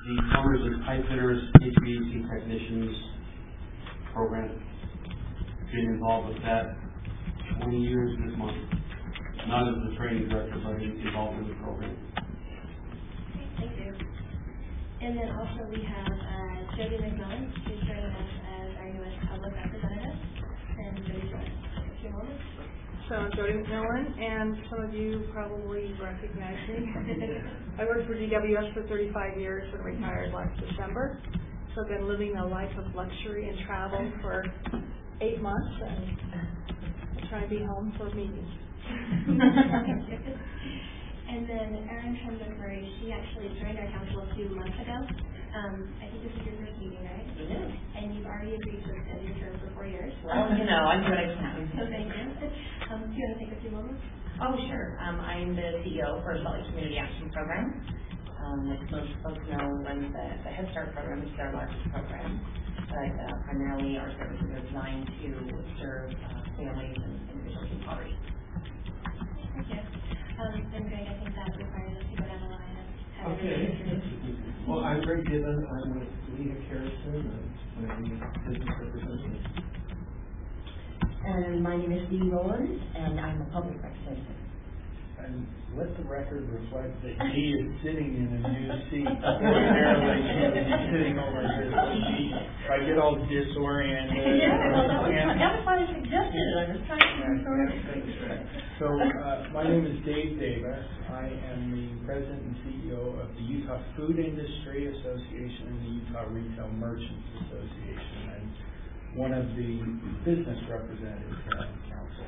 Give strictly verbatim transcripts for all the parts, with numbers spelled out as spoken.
the plumbers and pipe fitters, H V A C technicians program. Been involved with that twenty years this month. Not as the training director, but involved in the program. Thank you. And then also we have uh, Jody McMillan, who's joining us as our newest public representative. And Jody, join us in a few moments. So I'm Jody McMillan, and some of you probably recognize me. I worked for D W S for thirty-five years and retired last December. So I've been living a life of luxury and travel for eight months, and I try to be home for meetings. And then Erin Trumbull-Murray, she actually joined our council a few months ago. Um, I think this is your first meeting, right? It is. And you've already agreed to extend your term for four years. Well, you know, I do what I can. So thank you. Um, do you want to take a few moments? Oh, sure. Um, I'm the C E O for Salt Lake Community Action Program. Um, as most folks know, runs the, the Head Start program, which is our largest program. But uh, primarily our services are designed to serve uh, families and individuals in poverty. Thank you. Um, and Greg, I think that requires us to go down the line and have okay. Well, I'm Greg Gibbon. I'm with Leah Harrison. I'm one of the business representatives. And my name is Dee Rollins, and I'm a public representative. And let the record reflect that Dee is sitting in a new seat. Ordinarily, she would be sitting over here. So she, I get all disoriented. Yeah, well, that was, that was why I suggested it. I was trying to confirm it. So, uh, my name is Dave Davis. I am the president and C E O of the Utah Food Industry Association and the Utah Retail Merchants Association, and one of the business representatives here on the council.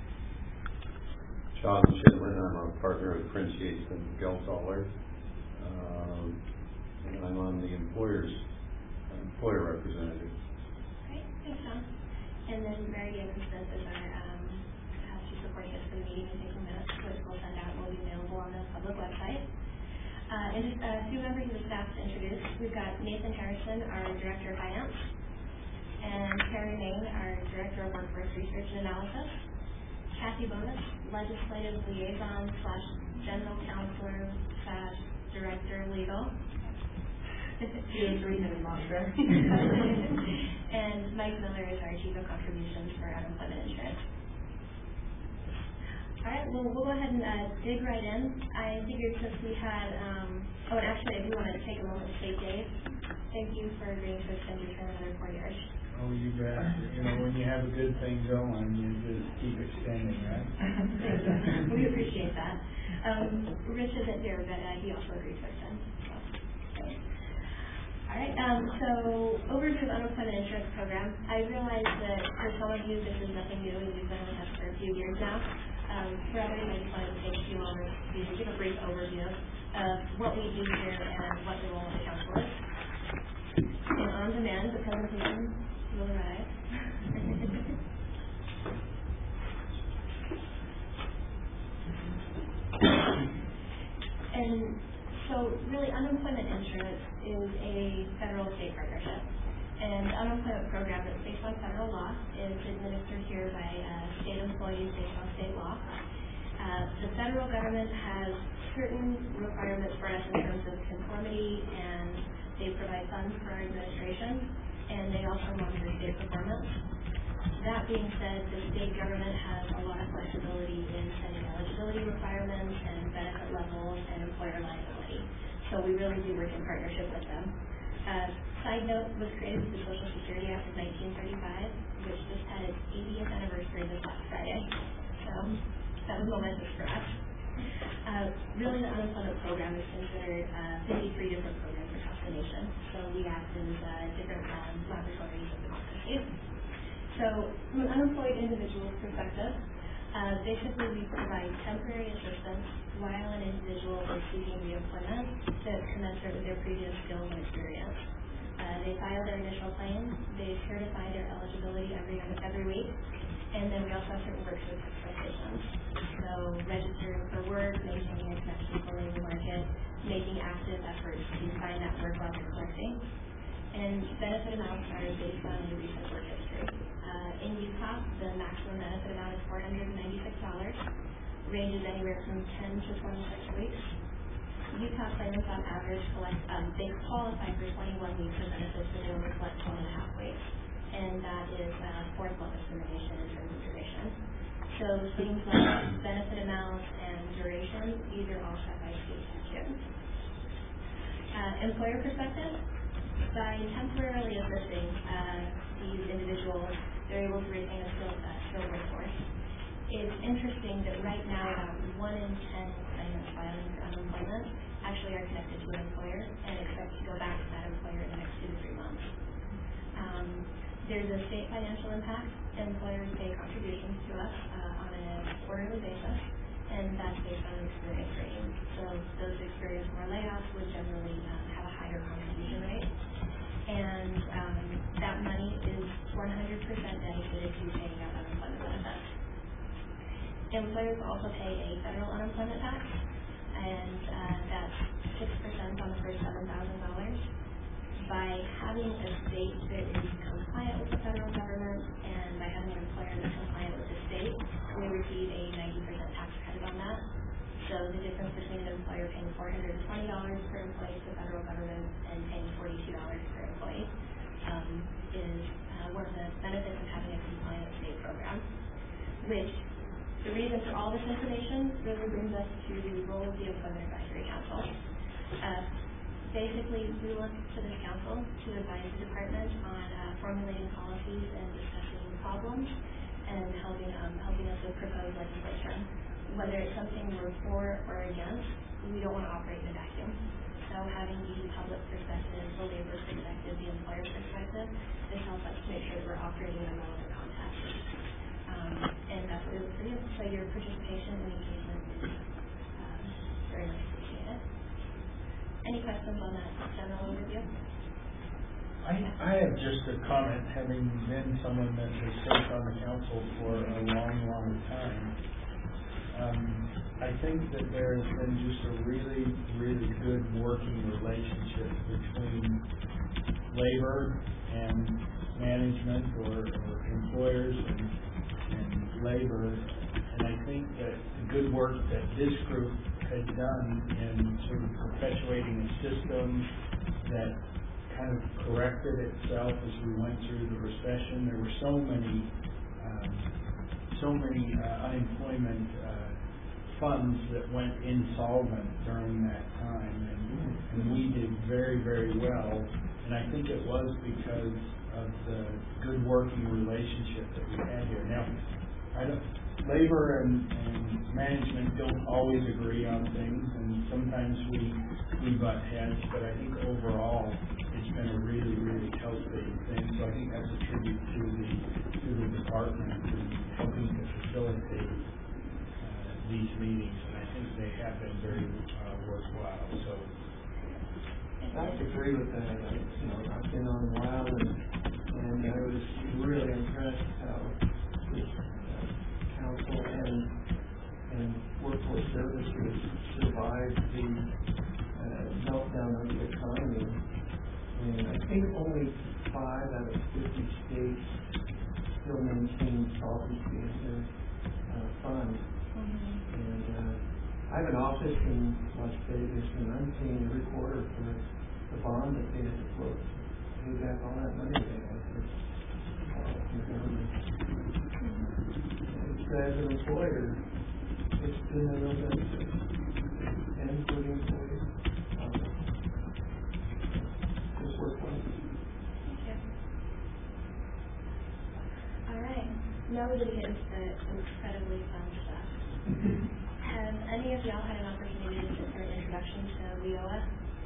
Sean Chitlin, I'm a partner of Prince Yates and Gelthaler, um, and I'm on the employers employer representative. Great, thanks, Sean. And then Mary Davis Smith is our um, uh, she's supporting us for the meeting in taking minutes, which we'll send out and will be available on the public website. Uh, and just a few members of the staff to introduce. We've got Nathan Harrison, our Director of Finance, and Terry Main, our Director of Workforce Research and Analysis. Kathy Bonus, Legislative Liaison slash General Counselor slash Director Legal. And Mike Miller is our Chief of Contributions for Unemployment Insurance. All right, well, we'll go ahead and uh, dig right in. I figured since we had, um, oh, and actually, I do want to take a moment to say, Dave, thank you for agreeing to extend your term another four years. Oh, you bet. You know, when you have a good thing going, you just keep extending, right? We appreciate that. Um, Rich isn't here, but uh, he also agreed to extend. So. All right, um, so overview of unemployment insurance program. I realize that for some of you this is nothing new and you've been with us for a few years now. Um, for others, I just wanted to take a few moments to give a brief overview of what we do here and what the role of the council is. And on demand, the presentation will arrive. And so really unemployment insurance is a federal state partnership. And the unemployment program that's based on federal law is administered here by uh, state employees based on state law. Uh, the federal government has certain requirements for us in terms of conformity, and they provide funds for our administration, and they also monitor state performance. That being said, the state government has a lot of flexibility in setting eligibility requirements and benefit levels and employer liability. So we really do work in partnership with them. Uh, side note, was created with the Social Security Act of nineteen thirty-five, which just had its eightieth anniversary this last Friday. So that was momentous for us. Uh, really, the unemployment program is considered uh, fifty-three different programs across the nation. So we act as uh, different um, laboratories of democracy. So from an unemployed individual's perspective, uh, basically we provide temporary assistance while an individual is seeking reemployment that's commensurate with their previous skills and experience. Uh, they file their initial claim, they certify their eligibility every every week, and then we also have certain work expectations. So registering for work, maintaining a connection to the labor market, making active efforts to find that work while they're collecting. And benefit amounts are based on your recent work history. Uh, in Utah, the maximum benefit amount is four hundred ninety-six dollars, ranges anywhere from ten to twenty-six weeks. Utah claimants on average collect, um, they qualify for twenty-one weeks of benefits, but they only collect twelve and a half weeks. And that is uh, fourth level discrimination in terms of duration. So things like benefit amounts and duration, these are all set by state statute. Uh, employer perspective, by temporarily assisting uh, these individuals, they're able to retain a skilled, uh, skilled workforce. It's interesting that right now about one in ten claimants filing for unemployment actually are connected to an employer and expect to go back to that employer in the next two to three months. Um, there's a state financial impact. Employers pay contributions to us uh, on a quarterly basis, and that's based on experience rating. So those who experience more layoffs would generally um, have a higher contribution rate. And um, that money is one hundred percent dedicated to paying out unemployment benefits. Employers also pay a federal unemployment tax, and uh, that's six percent on the first seven thousand dollars. By having a state that is compliant with the federal government, and by having an employer that's compliant with the state, we receive a ninety percent tax credit on that. So the difference between an employer paying four hundred twenty dollars per employee to the federal government and paying forty-two dollars per employee um, is uh, one of the benefits of having a compliant state program, which the reason for all this information really brings us to the role of the Employment Advisory Council. Uh, basically, we look to this council to advise the department on uh, formulating policies and discussing problems and helping um, helping us with proposed legislation. Whether it's something we're for or against, we don't want to operate in a vacuum. So having the public perspective, the labor perspective, the employer perspective, this helps us to make sure that we're operating in a relevant context. Um, and that's what we look for you. So your participation and engagement is um, very much appreciated. Any questions on that general overview? I, I have just a comment, having been someone that has served on the council for a long, long time. Um, I think that there has been just a really, really good working relationship between labor and management, or, or employers and, and labor. And I think that the good work that this group has done in sort of perpetuating a system that kind of corrected itself as we went through the recession. There were so many, um, so many uh, unemployment uh, funds that went insolvent during that time, and, and we did very, very well. And I think it was because of the good working relationship that we had here. Now, I don't, labor and, and management don't always agree on things, and sometimes we we butt heads. But I think overall, it's been a really, really healthy thing. So I think that's a tribute to the to the department and helping to facilitate uh, these meetings. And I think they have been very uh, worthwhile. So I agree with that. I, you know, I've been on a while, and, and I was really impressed how this uh, council and and workforce services survived the uh, meltdown of the economy. And I think only five out of fifty states still maintain solvency in their uh, funds. Mm-hmm. And uh, I have an office in Las Vegas, and I'm paying every quarter for the bond that they had to float to pay back all that money they had to uh, from the government. Mm-hmm. So as an employer, it's been a real benefit, and for the employees. Um, it's worthwhile. Thank you. All right. Now we're going to get into the incredibly fun stuff. Have any of y'all had an opportunity to get their introduction to W I O A?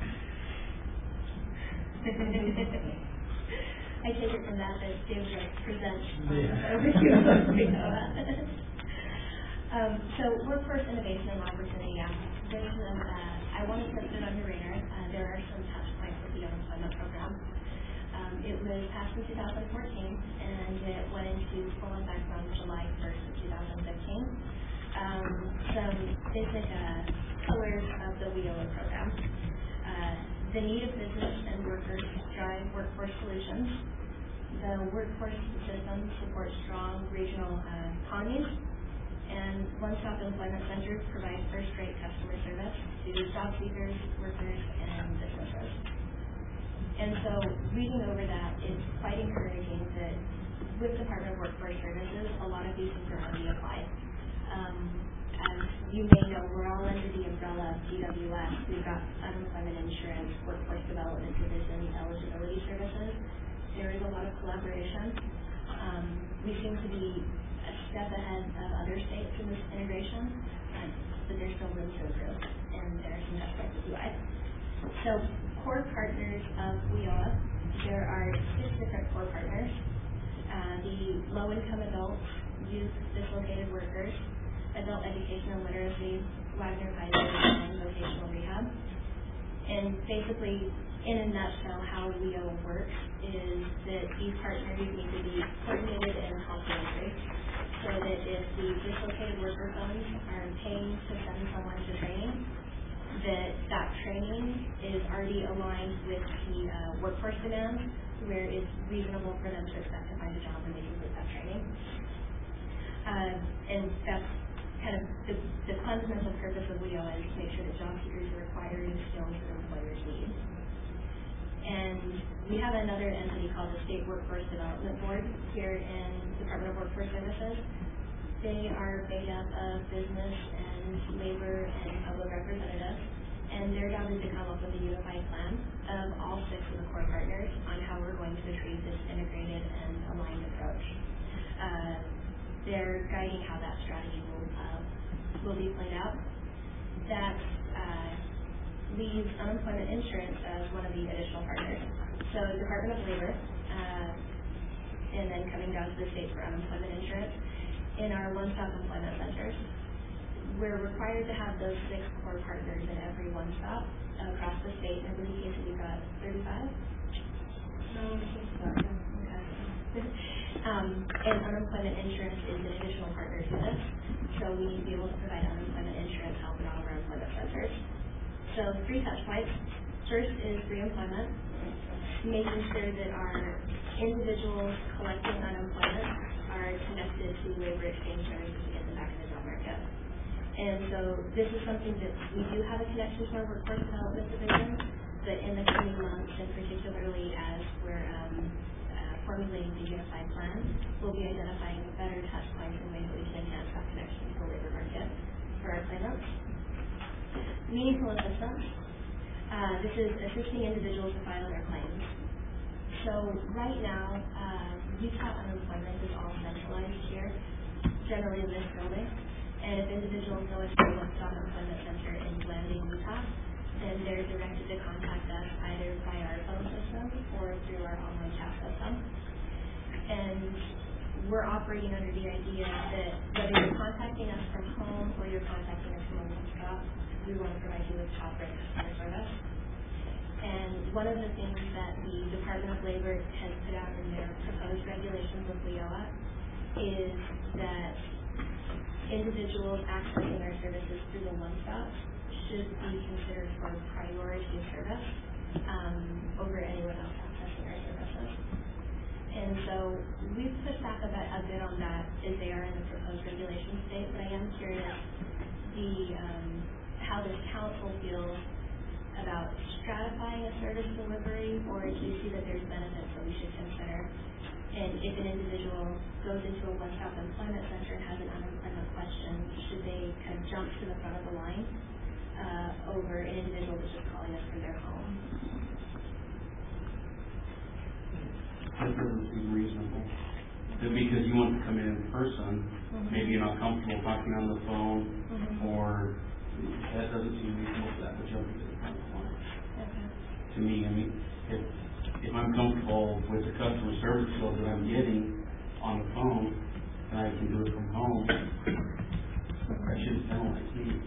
I take it from that that David will present um, Yeah. overview of W I O A. um, so Workforce Innovation and Opportunity Act. This is, uh, I wanted to put it on your radar. Uh, there are some touch points with the unemployment program. Um, it was passed in two thousand fourteen, and it went into full effect on July first of two thousand fifteen. Um, some basic uh, pillars of the W I O A program. Uh, the need of business and workers drive workforce solutions. The workforce system supports strong regional uh, economies, And one-stop employment centers provide first-rate customer service to job seekers, workers, and businesses. And so reading over that, it's quite encouraging that with Department of Workforce Services, a lot of these things are already applied. Um, as you may know, we're all under the umbrella of G W S. We've got unemployment insurance, workforce development division, eligibility services. There is a lot of collaboration. Um, we seem to be a step ahead of other states in this integration, um, but there's still room to improve, and there are some best practices why. So, core partners of W I O A, there are six different core partners. Uh, the low-income adults, youth, dislocated workers, adult education and literacy, Wagner Kaiser, and vocational rehab. And basically, in a nutshell, how W I O A works is that these partners need to be coordinated and complementary, so that if the dislocated worker funds are paying to send someone to training, that that training is already aligned with the uh, workforce demand, where it's reasonable for them to expect to find a job when they complete that training. Uh, and that's kind of the, the fundamental purpose of W I O A is to make sure that job seekers are acquiring skills that employers need. And we have another entity called the State Workforce Development Board here in Department of Workforce Services. They are made up of business and labor and public representatives, and their job is to come up with a unified plan of all six of the core partners on how we're going to achieve this integrated and aligned approach. Uh, they're guiding how that strategy will, uh, will be played out. That uh, leaves unemployment insurance as one of the additional partners. So Department of Labor, uh, and then coming down to the state for unemployment insurance. In our one-stop employment centers, we're required to have those six core partners in every one-stop across the state. In many cases, we've got thirty-five. No, okay. um, and unemployment insurance is an additional partner to this, so we need to be able to provide unemployment insurance help in all of our employment centers. So three touch points. First is reemployment, making sure that our individuals collecting unemployment are connected to labor exchange services to get them back in the job market. And so this is something that we do have a connection to our workforce development division, but in the coming months, and particularly as we're um, uh, formulating the unified plan, we'll be identifying better touch points and ways that we can enhance that connection to the labor market for our claimants. Meaningful assistance. Uh, this is assisting individuals to file their claims. So right now, uh, Utah unemployment is all centralized here, generally in this building. And if individuals know it's a one-stop employment center in Blanding, Utah, then they're directed to contact us either by our phone system or through our online chat system. And we're operating under the idea that whether you're contacting us from home or you're contacting us from a one-stop, we want to provide you with top-rate customer service. And one of the things that the Department of Labor has put out in their proposed regulations with W I O A is that individuals accessing our services through the one-stop should be considered for priority service um, over anyone else accessing our services. And so we've pushed back a bit, a bit on that as they are in the proposed regulation state, but I am curious the um, how this council feels about stratifying a service delivery, or do you see that there's benefits that we should consider? And if an individual goes into a one-stop employment center and has an unemployment question, should they kind of jump to the front of the line uh, over an individual that's just calling us from their home? That doesn't seem reasonable. That because you want to come in in person, mm-hmm. maybe you're not comfortable talking on the phone, mm-hmm. or that doesn't seem reasonable for that much of it. To me, I mean, if if I'm comfortable with the customer service skills that I'm getting on the phone, and I can do it from home, I shouldn't penalize me.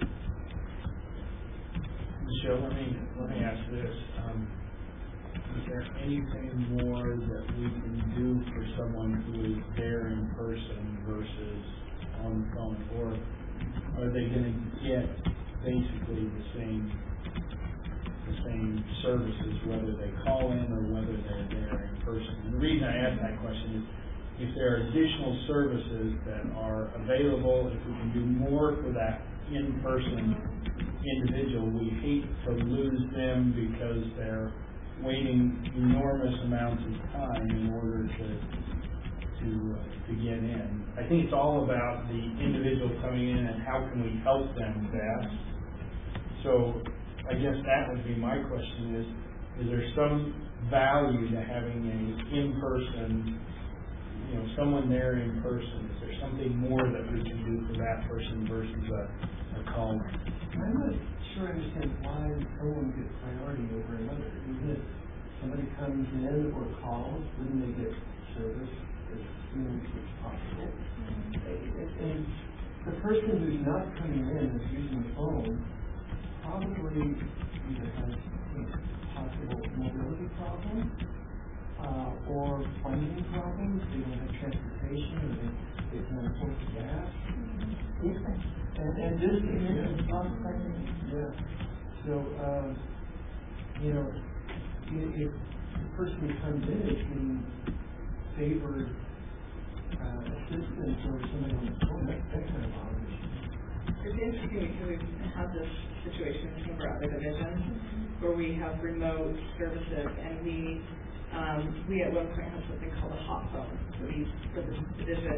Michelle, let me let me ask this: um, is there anything more that we can do for someone who is there in person versus on the phone, or are they going to get basically the same? the same services, whether they call in or whether they're there in person? And the reason I ask that question is if there are additional services that are available, if we can do more for that in-person individual. We hate to lose them because they're waiting enormous amounts of time in order to to uh, to get in. I think it's all about the individual coming in and how can we help them best. So I guess that would be my question: is is there some value to having an in-person, you know, someone there in person? Is there something more that we can do for that person versus a, a call? I'm not sure I understand why someone gets priority over another. Even if somebody comes in or calls, wouldn't they get service as soon as it's possible? And the person who's not coming in is using the phone probably either has a possible mobility problem uh, or funding problems. They don't have transportation, or they, they can't afford the gas. And, and this is, yeah. yeah. So, um, you know, if, if the person who comes in is being favored uh, assistance or somebody on the phone, that, that kind of bothers me. It's interesting because we've had this situation in some of our other divisions where we have remote services, and we um, we at one point had something called a hot phone for these for this division,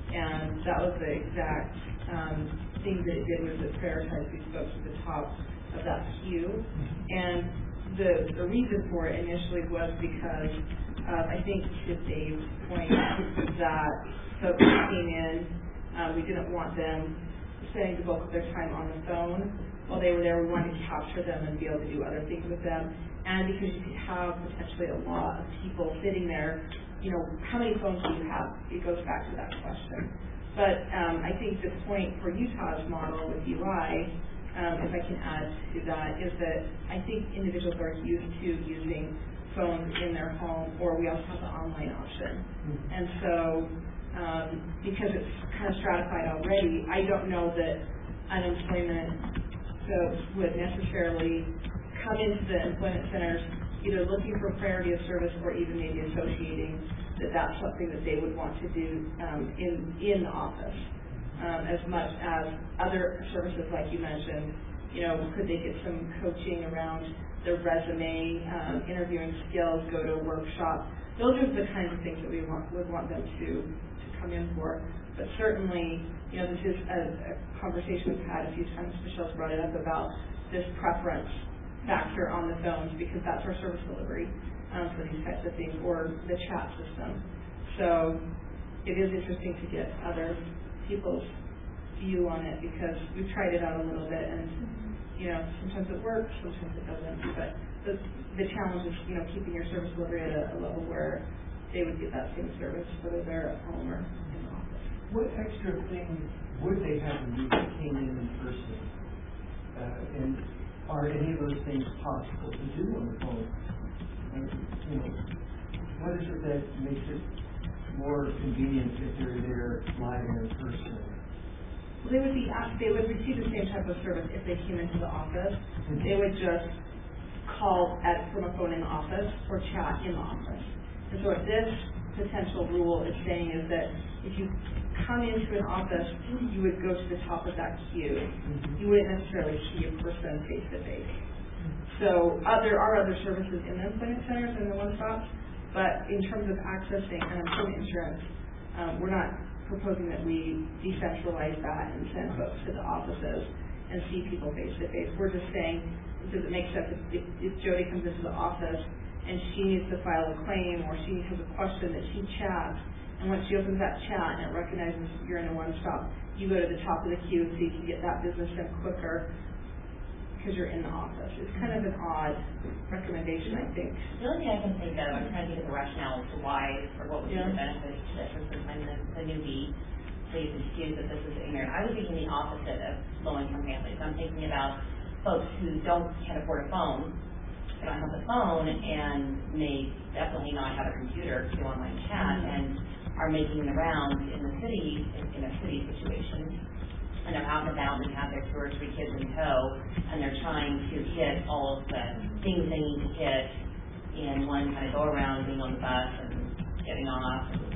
and that was the exact um, thing that it did was it prioritized these folks at the top of that queue, and the the reason for it initially was because um, I think to Dave's point that folks came in, uh, we didn't want them spending the bulk of their time on the phone. While they were there, we wanted to capture them and be able to do other things with them. And because you could have potentially a lot of people sitting there, you know, how many phones do you have? It goes back to that question. But um, I think the point for Utah's model with U I, um, if I can add to that, is that I think individuals are used to using phones in their home, or we also have the online option. Mm-hmm. And so, um, because it's kind of stratified already, I don't know that unemployment folks would necessarily come into the employment centers either looking for priority of service or even maybe associating that that's something that they would want to do um, in in the office, um, as much as other services like you mentioned. You know, could they get some coaching around their resume, um, interviewing skills, go to a workshop? Those are the kinds of things that we want, would want them to, to come in for. But certainly, you know, this is a, a conversation we've had a few times. Michelle's brought it up about this preference factor on the phones because that's our service delivery um, for these types of things, or the chat system. So it is interesting to get other people's view on it because we've tried it out a little bit, and you know, sometimes it works, sometimes it doesn't. But the, the challenge is, you know, keeping your service delivery at a, a level where they would get that same service whether they're at home or in the office. What extra things would they have to do if they came in in person? Uh, and are any of those things possible to do on the phone? And, you know, what is it that makes it more convenient if they're there live and in person? Well, they would be asked, they would receive the same type of service if they came into the office. Mm-hmm. They would just call at from a phone in the office or chat in the office. And so what this potential rule is saying is that if you come into an office, you would go to the top of that queue. Mm-hmm. You wouldn't necessarily see a person face to face. So uh, there are other services in the employment centers and the one-stops, but in terms of accessing unemployment insurance, um, we're not proposing that we decentralize that and send folks to the offices and see people face to face. We're just saying, does it make sense if, if Jody comes into the office and she needs to file a claim or she has a question that she chats, and once she opens that chat and it recognizes you're in a one-stop, you go to the top of the queue so you can get that business done quicker because you're in the office. It's kind of an odd recommendation, I think. The only thing I can think of, I'm trying to think of the rationale as to why, or what would yeah. be the benefit to this, and since I'm the, the newbie, please excuse that this is ignorant. I was thinking the opposite of low-income families. I'm thinking about folks who don't can't afford a phone, they don't have a phone, and may definitely not have a computer to do online chat, and are making the rounds in the city, in, in a city situation, and they're out and about and have their two or three kids in tow, and they're trying to hit all of the things they need to hit in one kind of go around, being on the bus and getting off and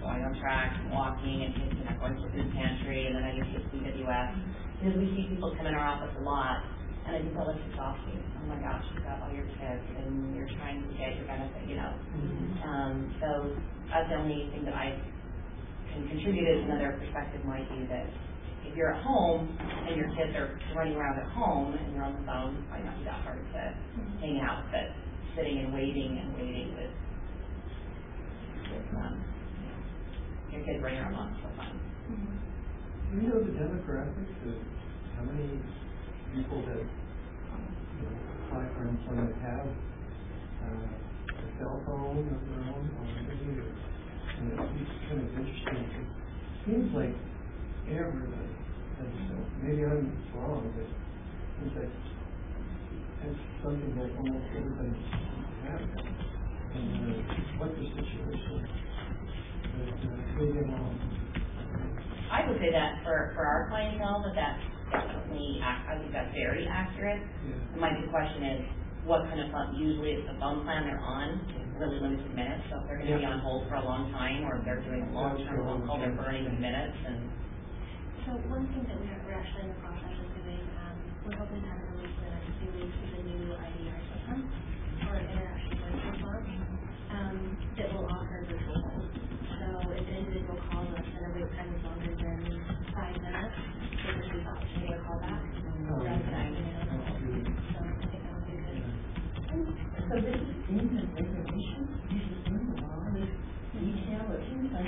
going on track, walking, and taking, you know, going to the food pantry, and then I get to C W S. Because we see people come in our office a lot, and I can tell it's exhausting. Oh my gosh, you've got all your kids, and you're trying to get your benefit, you know. Mm-hmm. Um, so that's the only thing that I can contribute as another perspective might be that if you're at home and your kids are running around at home and you're on the phone, it might not be that hard to mm-hmm. hang out, but sitting and waiting and waiting with, with um, you know, your kids running around lots of fun. Mm-hmm. Do you know the demographics of how many people that you know, apply for employment have uh, a cell phone of their own or maybe, you know, it's kind of interesting. It seems like everybody has a cell phone. Maybe I'm wrong, but it seems like it's something that almost everybody has. And uh, what's the situation? But, uh, maybe I'm wrong. I would say that for, for our clientele, that that's definitely, I think that's very accurate. Yeah. My big question is, what kind of phone, usually it's the phone plan they're on, really limited minutes, so if they're going to yeah. be on hold for a long time, or if they're doing a long-term phone call, they're burning the minutes. And so one thing that we are, we're actually in the process of doing, um, we're hoping to have a release in the next few weeks is a new I D R system, or interaction voice response, um, that will offer virtual hold. So if an individual calls us and a wait time is longer than five minutes, they receive the opportunity to call back. Oh, That's yeah. an idea. So I think that would be good. So this is in the regulation, this is in the law, this detail, it seems like.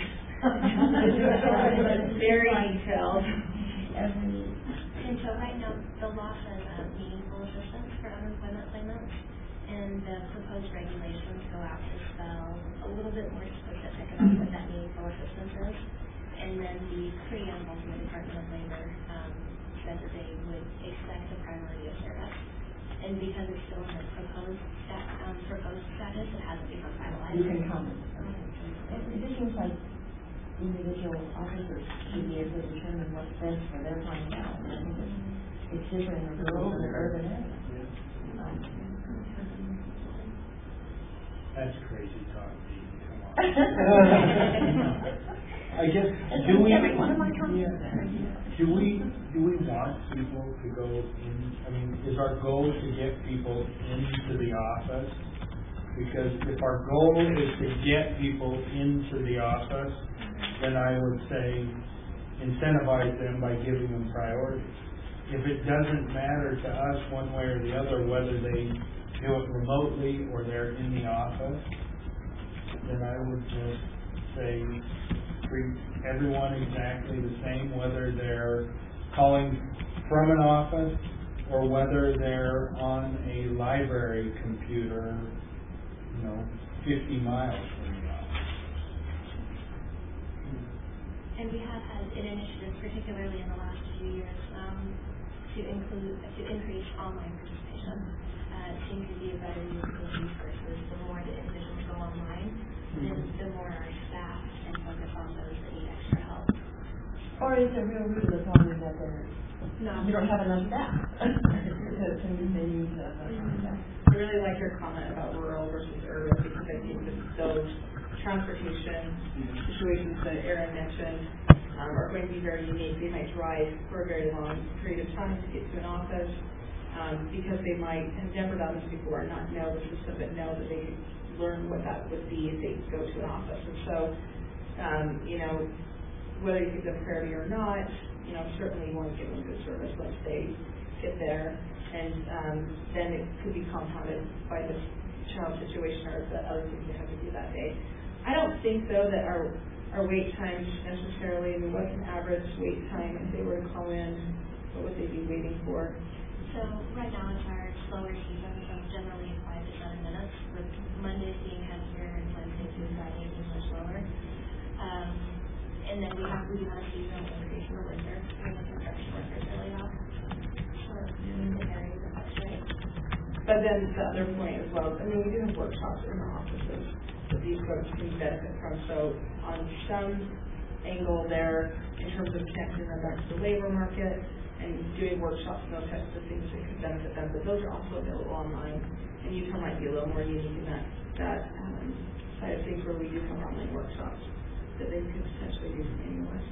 It's very detailed. Every. And so right now, the law says uh, meaningful assistance for unemployment claimants, and the proposed regulations go out to spell a little bit more specific about what that meaningful assistance is. And then the preamble from the Department of Labor um, said that they would expect a priority of service. And because it's still in the proposed, stat, um, proposed status, it hasn't become finalized. You can comment. Okay. It just seems like individual officers should be able to determine what's best for their clientele. I think it's, it's different in the rural and the urban area. Um, That's crazy talk, Dean. Come on. I guess, do we, yeah, do we, do we want people to go in, I mean, is our goal to get people into the office? Because if our goal is to get people into the office, then I would say incentivize them by giving them priority. If it doesn't matter to us one way or the other whether they do it remotely or they're in the office, then I would just say treat everyone exactly the same, whether they're calling from an office or whether they're on a library computer, you know, fifty miles from the office. And we have had an initiative, particularly in the last few years, um, to include, to increase online participation. Uh, it seems to be a better use of resources. The more the individuals go online, then the more our staff can focus on those that need extra help. Or is there real root of the problem that they're, No. you don't have enough staff to, to use the use of the staff? I really like your comment about rural versus urban, because I think that those transportation situations that Aaron mentioned um, are going to be very unique. They might drive for a very long period of time to get to an office um, because they might have never done this before, not know the system, but know that they could learn what that would be if they go to an office. And so, um, you know, whether you give them priority or not, you know, certainly you want to give them good service once they get there. And um, then it could be compounded by the child situation or the other things they have to do that day. I don't think, though, that our our wait times necessarily, I mean, what's an average wait time if they were to call in? What would they be waiting for? So right now it's our slower season, so generally five to seven minutes, with Mondays being heavier and Wednesday through Friday being much lower. Um, and then we have we do have a seasonal increase in the winter when the construction workers are laid off. So it varies at that rate. But then the other point as well, I mean, we do have workshops in the offices that these folks can benefit from. So on some angle there, in terms of connecting them back to the labor market and doing workshops and those types of things that could benefit them, but those are also available online. And Utah might be a little more unique in that, that um, side of things where we do have online workshops. that they could potentially do anyway.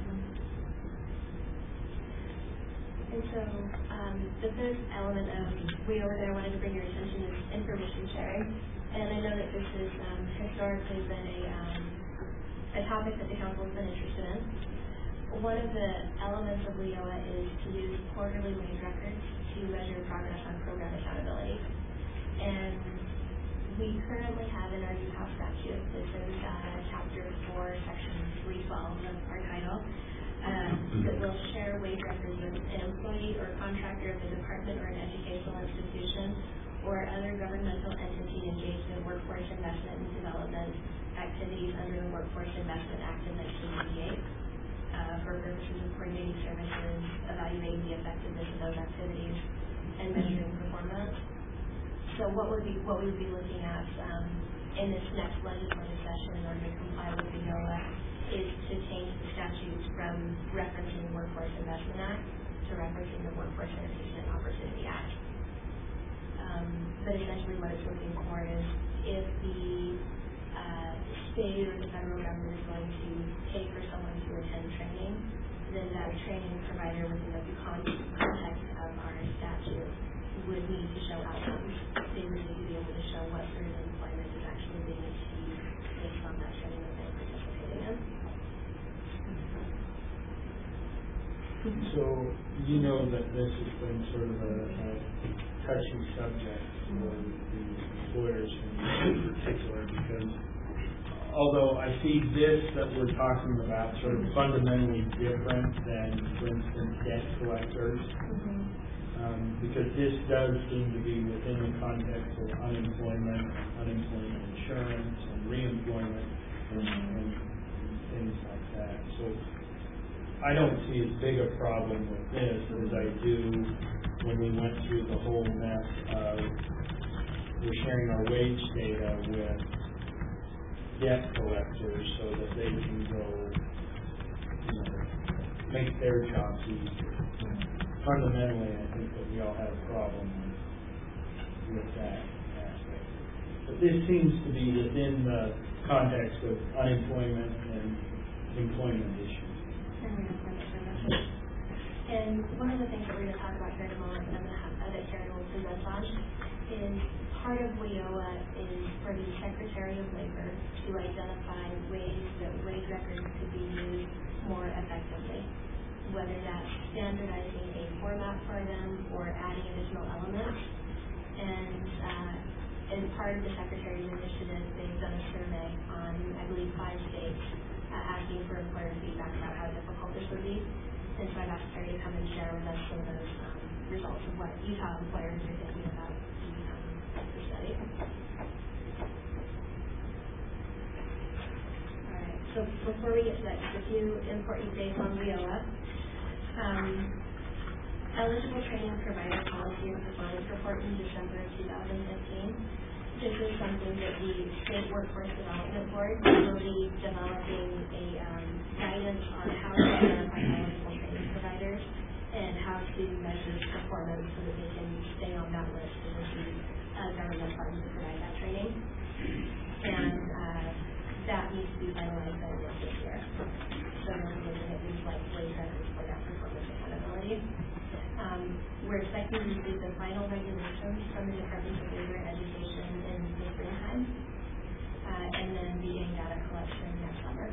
And so, um, the third element of W I O A that I wanted to bring your attention is information sharing. And I know that this has um, historically been a, um, a topic that the council has been interested in. One of the elements of W I O A is to use quarterly wage records to measure progress on program accountability. And we currently have in our Utah statute, this is uh, chapter four, section three twelve of our title, um, that will share wage records with an employee or contractor of the department or an educational institution or other governmental entity engaged in workforce investment and development activities under the Workforce Investment Act of nineteen eighty-eight uh, for purposes of coordinating services, evaluating the effectiveness of those activities, and measuring performance. So what would be what we would be looking at um, in this next legislative session in order to comply with the W I O A is to change the statutes from referencing the Workforce Investment Act to referencing the Workforce Education and Opportunity Act. Um, but essentially what it's looking for is if the uh, state or the federal government is going to pay for someone to attend training, then that training provider within the con- context of our statute would need to show outcomes. They would need to be able to show what sort of employment is actually being achieved based on that training that they're participating in. So you know that this has been sort of a, a touchy subject for the employers in particular, because although I see this that we're talking about sort of fundamentally different than, for instance, debt collectors, mm-hmm. um, because this does seem to be within the context of unemployment, unemployment insurance, and reemployment, and, and things like that. So I don't see as big a problem with this as I do when we went through the whole mess of we're sharing our wage data with debt collectors so that they can go, you know, make their jobs easier. Fundamentally, I think that we all have a problem with, with that aspect. But this seems to be within the context of unemployment and employment issues. And one of the things that we're going to talk about here in a moment, and I'm going to have that Karen will present on, is part of W I O A is for the Secretary of Labor to identify ways that wage records could be used more effectively, whether that's standardizing a format for them or adding additional elements. And uh, as part of the Secretary's initiative, they've done a survey on, I believe, five states uh, asking for employer feedback about how difficult this would be. And so I've asked Terry to come and share with us some of those um, results of what Utah employers are thinking about the, um, the study. All right, so before we get to that, just a few important dates on W I O A. Um, eligible training provider policy and performance report in December of two thousand fifteen. This is something that the State Workforce Development Board will be developing a um, guidance on how to identify eligible training providers and how to measure performance so that they can stay on that list and receive uh, government funds to provide that training. And uh, that needs to be finalized by the end of this year. So we're looking at things like wage records for that performance accountability. Um, we're expecting to receive the final regulations from the Department of Labor and Education in the springtime, uh, and then beginning data collection next summer.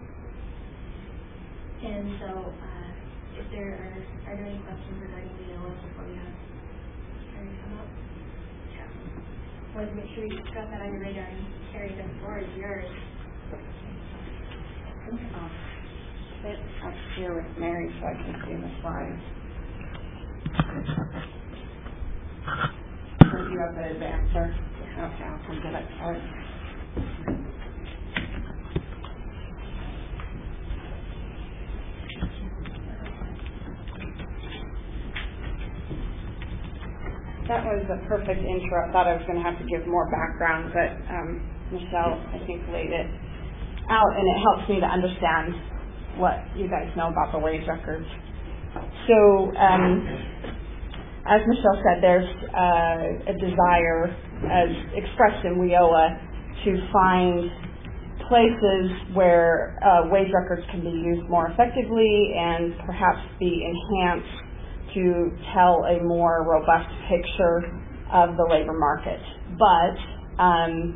And so, uh, if there are, are there any questions regarding the W I O A before we have Terry come up? Yeah. Wanted to make sure you got that on your radar, and Terry, the floor is yours. I'll sit up here with Mary so I can see the slides. So you have the advancer? Okay, I'll come get it. All right. That was a perfect intro. I thought I was going to have to give more background, but um, Michelle, I think, laid it out, and it helps me to understand what you guys know about the wage records. So, um, as Michelle said, there's uh, a desire, as expressed in W I O A, to find places where uh, wage records can be used more effectively and perhaps be enhanced to tell a more robust picture of the labor market. But um,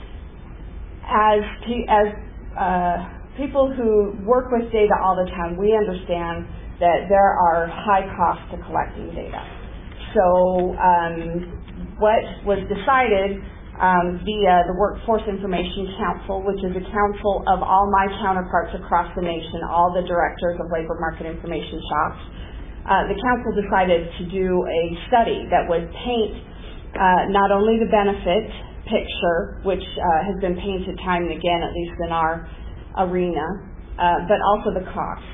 as pe- as uh, people who work with data all the time, we understand that there are high costs to collecting data. So um, what was decided um, via the Workforce Information Council, which is a council of all my counterparts across the nation, all the directors of labor market information shops, uh, the council decided to do a study that would paint uh, not only the benefit picture, which uh, has been painted time and again, at least in our arena, uh, but also the cost.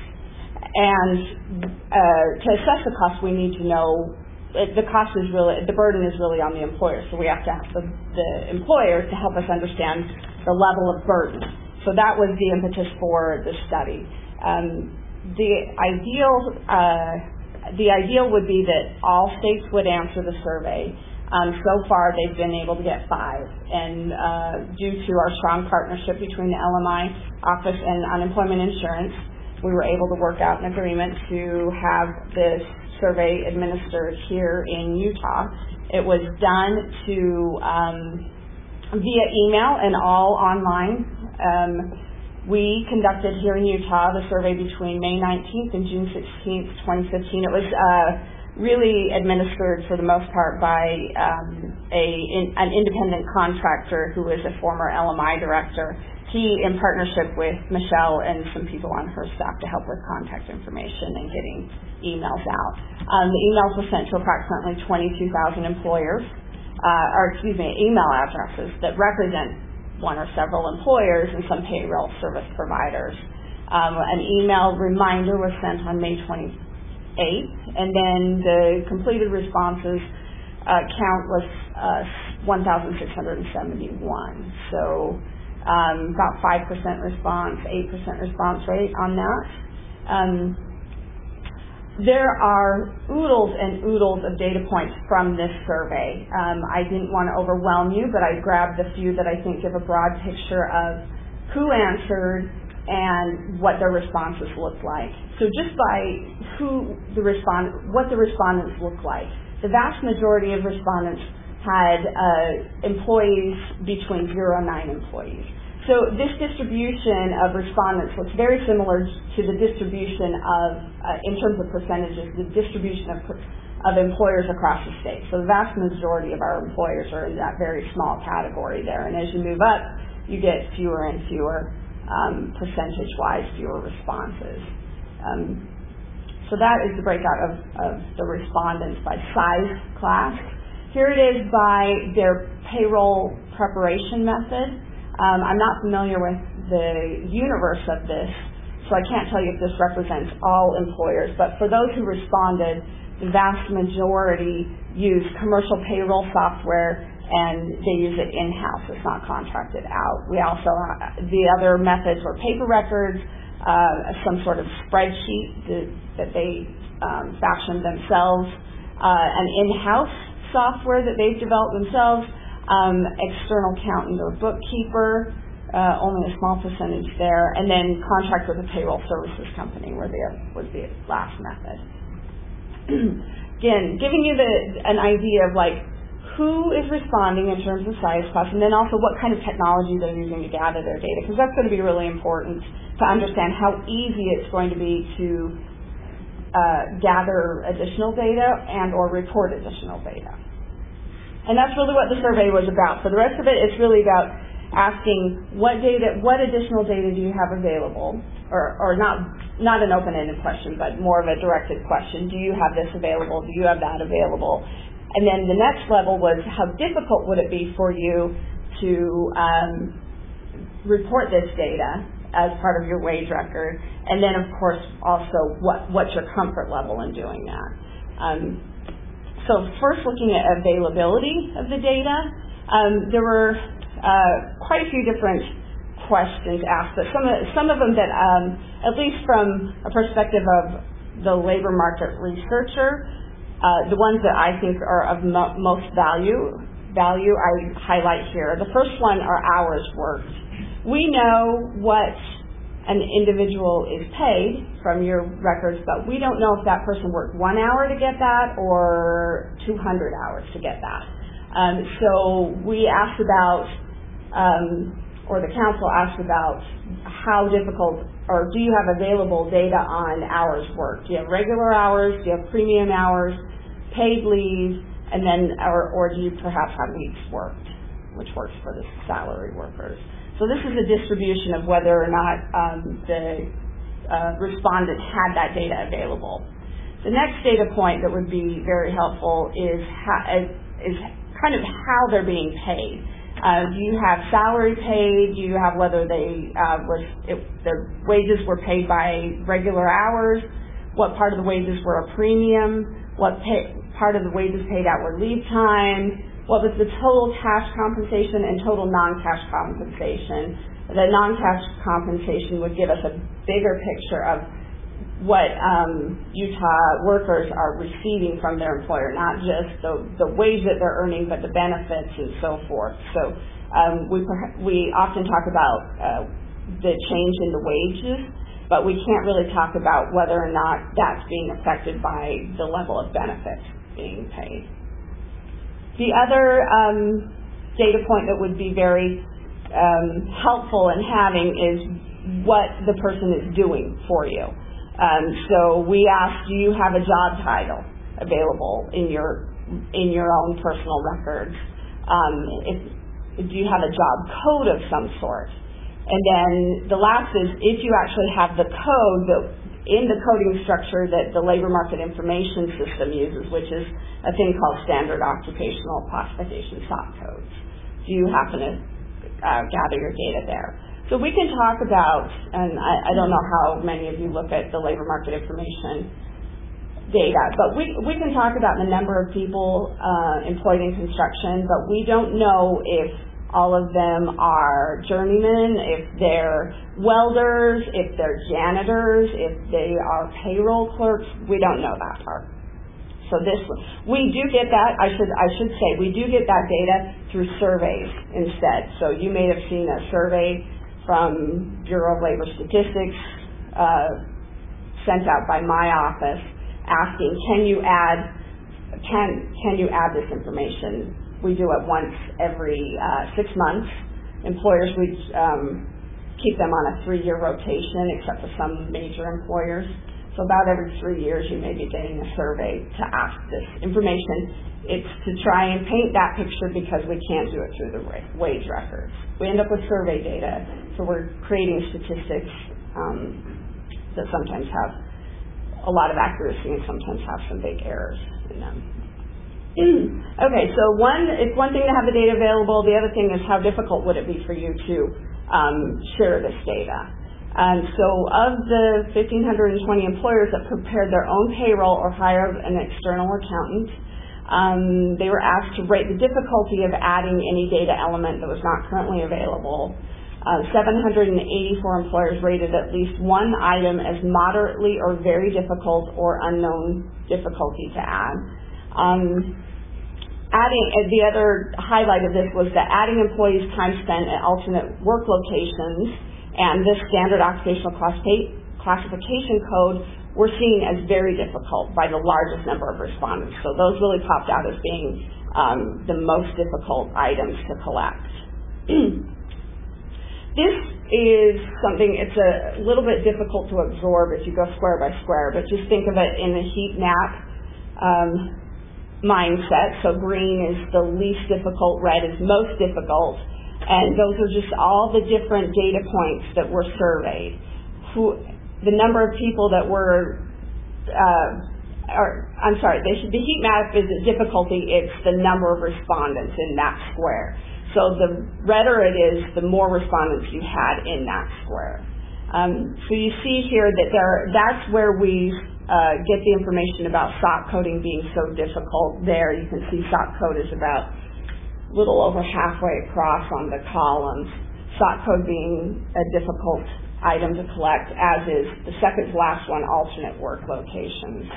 And uh, to assess the cost, we need to know it, the cost is really, the burden is really on the employer. So we have to ask the, the employer to help us understand the level of burden. So that was the impetus for the study. Um, the ideal, uh, the ideal would be that all states would answer the survey. Um, so far, they've been able to get five, and uh, due to our strong partnership between the L M I office and unemployment insurance, we were able to work out an agreement to have this survey administered here in Utah. It was done to um, via email and all online. Um, we conducted here in Utah the survey between May nineteenth and June sixteenth, twenty fifteen. It was uh, really administered for the most part by um, a in, an independent contractor who is a former L M I director. He, in partnership with Michelle and some people on her staff, to help with contact information and getting emails out. Um, the emails were sent to approximately twenty-two thousand employers, uh, or excuse me, email addresses that represent one or several employers and some payroll service providers. Um, an email reminder was sent on May twenty-eighth, and then the completed responses uh, count was uh, one thousand six hundred seventy-one. So um, about five percent response, eight percent response rate on that. Um, there are oodles and oodles of data points from this survey. Um, I didn't want to overwhelm you, but I grabbed a few that I think give a broad picture of who answered and what their responses looked like. So just by who the respond, what the respondents looked like, the vast majority of respondents had uh, employees between zero and nine employees. So this distribution of respondents looks very similar to the distribution of, uh, in terms of percentages, the distribution of, of employers across the state. So the vast majority of our employers are in that very small category there. And as you move up, you get fewer and fewer Um, percentage-wise, fewer responses. Um, so that is the breakout of, of the respondents by size class. Here it is by their payroll preparation method. Um, I'm not familiar with the universe of this, so I can't tell you if this represents all employers, but for those who responded, the vast majority use commercial payroll software, and they use it in-house. It's not contracted out. We also, uh, the other methods were paper records, uh, some sort of spreadsheet that, that they um, fashioned themselves, uh, an in-house software that they've developed themselves, um, external accountant or bookkeeper, uh, only a small percentage there, and then contract with a payroll services company where there was the last method. Again, giving you the, an idea of like, who is responding in terms of size class, and then also what kind of technology they're using to gather their data, because that's going to be really important to understand how easy it's going to be to uh, gather additional data and or report additional data. And that's really what the survey was about. For the rest of it, it's really about asking what data, what additional data do you have available, or, or not, not an open-ended question, but more of a directed question. Do you have this available? Do you have that available? And then the next level was, how difficult would it be for you to um, report this data as part of your wage record? And then, of course, also what, what's your comfort level in doing that? Um, so first, looking at availability of the data, um, there were uh, quite a few different questions asked, but some of, some of them that, um, at least from a perspective of the labor market researcher, Uh, the ones that I think are of mo- most value, value I highlight here. The first one are hours worked. we know what an individual is paid from your records, but we don't know if that person worked one hour to get that or two hundred hours to get that. Um, so we asked about, um, or the council asked about how difficult, or do you have available data on hours worked? Do you have regular hours? Do you have premium hours, paid leave, and then, or, or do you perhaps have weeks worked, which works for the salary workers? So this is a distribution of whether or not um, the uh, respondent had that data available. The next data point that would be very helpful is, ha- is kind of how they're being paid. Uh, do you have salary paid? Do you have whether they uh, was it, their wages were paid by regular hours? What part of the wages were a premium? What pay, part of the wages paid out were leave time? What was the total cash compensation and total non-cash compensation? The non-cash compensation would give us a bigger picture of what um, Utah workers are receiving from their employer, not just the, the wage that they're earning, but the benefits and so forth. So um, we, we often talk about uh, the change in the wages, but we can't really talk about whether or not that's being affected by the level of benefits being paid. The other um, data point that would be very um, helpful in having is what the person is doing for you. Um, so we asked, do you have a job title available in your in your own personal records? Um, if, do you have a job code of some sort? And then the last is if you actually have the code that in the coding structure that the Labor Market Information System uses, which is a thing called Standard Occupational Classification S O C codes. Do you happen to uh, gather your data there? So we can talk about, and I, I don't know how many of you look at the Labor Market Information data, but we, we can talk about the number of people uh, employed in construction, but we don't know if all of them are journeymen, if they're welders, if they're janitors, if they are payroll clerks. We don't know that part. So this, we do get that, I should, I should say, we do get that data through surveys instead. So you may have seen a survey from Bureau of Labor Statistics uh, sent out by my office asking, can you add, can, can you add this information? We do it once every uh, six months. Employers, we um, keep them on a three-year rotation, except for some major employers. So about every three years, you may be getting a survey to ask this information. It's to try and paint that picture because we can't do it through the wage records. We end up with survey data, so we're creating statistics um, that sometimes have a lot of accuracy and sometimes have some big errors in them. Okay, so one, it's one thing to have the data available. The other thing is how difficult would it be for you to um, share this data. And so of the one thousand five hundred twenty employers that prepared their own payroll or hired an external accountant, um, they were asked to rate the difficulty of adding any data element that was not currently available. Uh, seven hundred eighty-four employers rated at least one item as moderately or very difficult or unknown difficulty to add. Um, adding, uh, the other highlight of this was that adding employees' time spent at alternate work locations and this standard occupational classification code were seen as very difficult by the largest number of respondents. So those really popped out as being um, the most difficult items to collect. This is something, it's a little bit difficult to absorb if you go square by square, but just think of it in a heat map um, mindset. So green is the least difficult, red is most difficult, and those are just all the different data points that were surveyed. Who, the number of people that were, uh, or, I'm sorry, they should, the heat map is a difficulty, it's the number of respondents in that square. So the redder it is, the more respondents you had in that square. Um, so you see here that there, that's where we uh, get the information about S O C coding being so difficult. There you can see S O C code is about a little over halfway across on the columns. S O C code being a difficult item to collect, as is the second to last one, alternate work locations.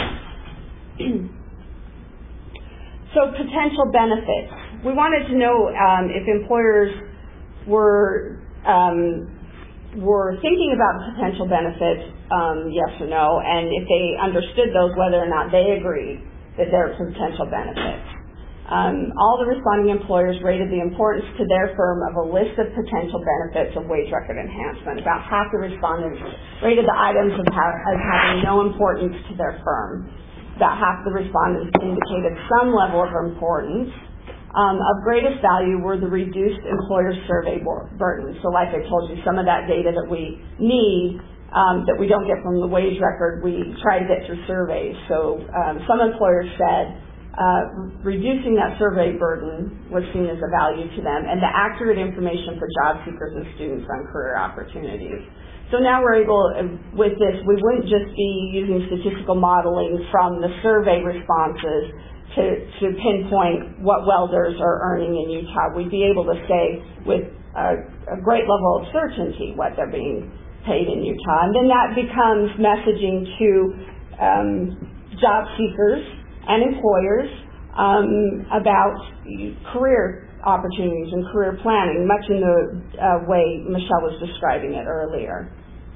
So potential benefits. We wanted to know um, if employers were um, were thinking about the potential benefits, um, yes or no, and if they understood those, whether or not they agreed that there are potential benefits. Um, all the responding employers rated the importance to their firm of a list of potential benefits of wage record enhancement. About half the respondents rated the items of ha- as having no importance to their firm. About half the respondents indicated some level of importance. Um, of greatest value were the reduced employer survey burden. So like I told you, some of that data that we need um, that we don't get from the wage record, we try to get through surveys. So um, some employers said Uh, reducing that survey burden was seen as a value to them, and the accurate information for job seekers and students on career opportunities. So now we're able, uh, with this, we wouldn't just be using statistical modeling from the survey responses to, to pinpoint what welders are earning in Utah. We'd be able to say with a, a great level of certainty what they're being paid in Utah. And then that becomes messaging to um, job seekers and employers um, about career opportunities and career planning, much in the uh, way Michelle was describing it earlier.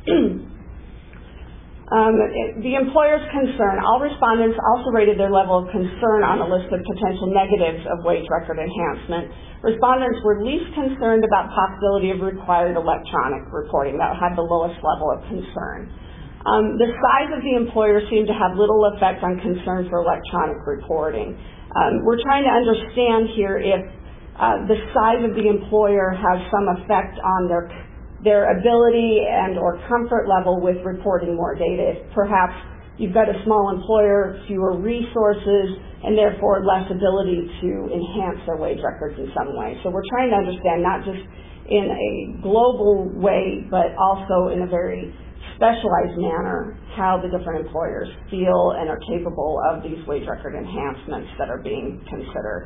um, the employer's concern. All respondents also rated their level of concern on a list of potential negatives of wage record enhancement. Respondents were least concerned about possibility of required electronic reporting. That had the lowest level of concern. Um, the size of the employer seemed to have little effect on concern for electronic reporting. Um, we're trying to understand here if uh, the size of the employer has some effect on their their ability and or comfort level with reporting more data. If perhaps you've got a small employer, fewer resources, and therefore less ability to enhance their wage records in some way. So we're trying to understand not just in a global way, but also in a very specialized manner how the different employers feel and are capable of these wage record enhancements that are being considered.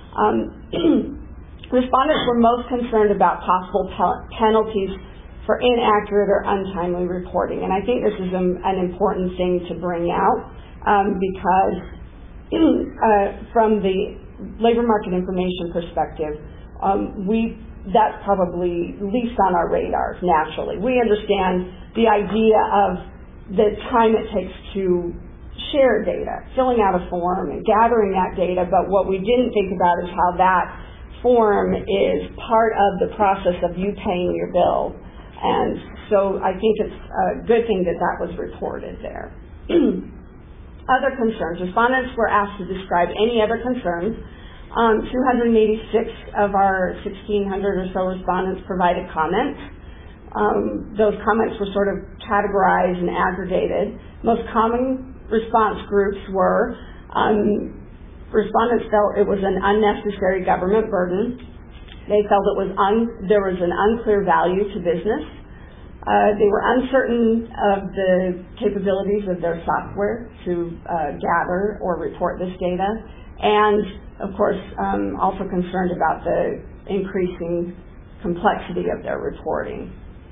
Um, respondents were most concerned about possible pe- penalties for inaccurate or untimely reporting, and I think this is a, an important thing to bring out um, because uh, from the labor market information perspective, um, we that's probably least on our radars naturally. We understand the idea of the time it takes to share data, filling out a form and gathering that data, but what we didn't think about is how that form is part of the process of you paying your bill. And so I think it's a good thing that that was reported there. Other concerns. Respondents were asked to describe any other concerns. Um, two hundred eighty-six of our sixteen hundred or so respondents provided comments. Um, those comments were sort of categorized and aggregated. Most common response groups were um, respondents felt it was an unnecessary government burden. They felt it was un, there was an unclear value to business. Uh, they were uncertain of the capabilities of their software to uh, gather or report this data, and of course, um, also concerned about the increasing complexity of their reporting.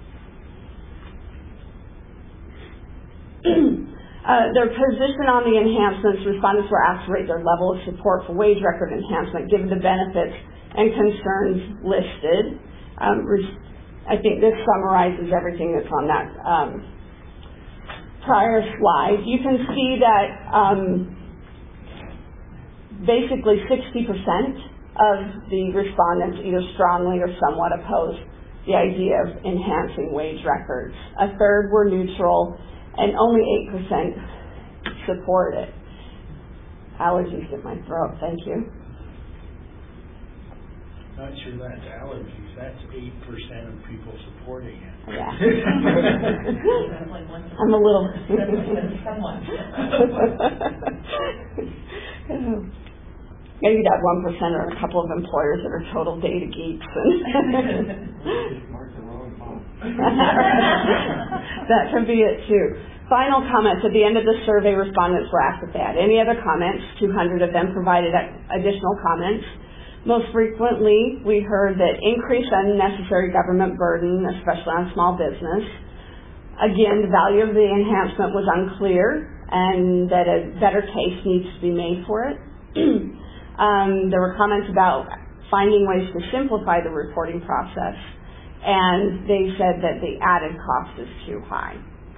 uh, their position on the enhancements, respondents were asked to rate their level of support for wage record enhancement given the benefits and concerns listed. Um, I think this summarizes everything that's on that um, prior slide. You can see that um, basically sixty percent of the respondents either strongly or somewhat opposed the idea of enhancing wage records. A third were neutral, and only eight percent support it. Allergies in my throat, thank you. Not sure that's allergies, that's eight percent of people supporting it. Yeah. That's like one percent. I'm a little... Someone. Maybe that one percent are a couple of employers that are total data geeks. That could be it too. Final comments. At the end of the survey, respondents were asked if they had any other comments. two hundred of them provided additional comments. Most frequently, we heard that increased unnecessary government burden, especially on small business. Again, the value of the enhancement was unclear and that a better case needs to be made for it. Um, there were comments about finding ways to simplify the reporting process and they said that the added cost is too high.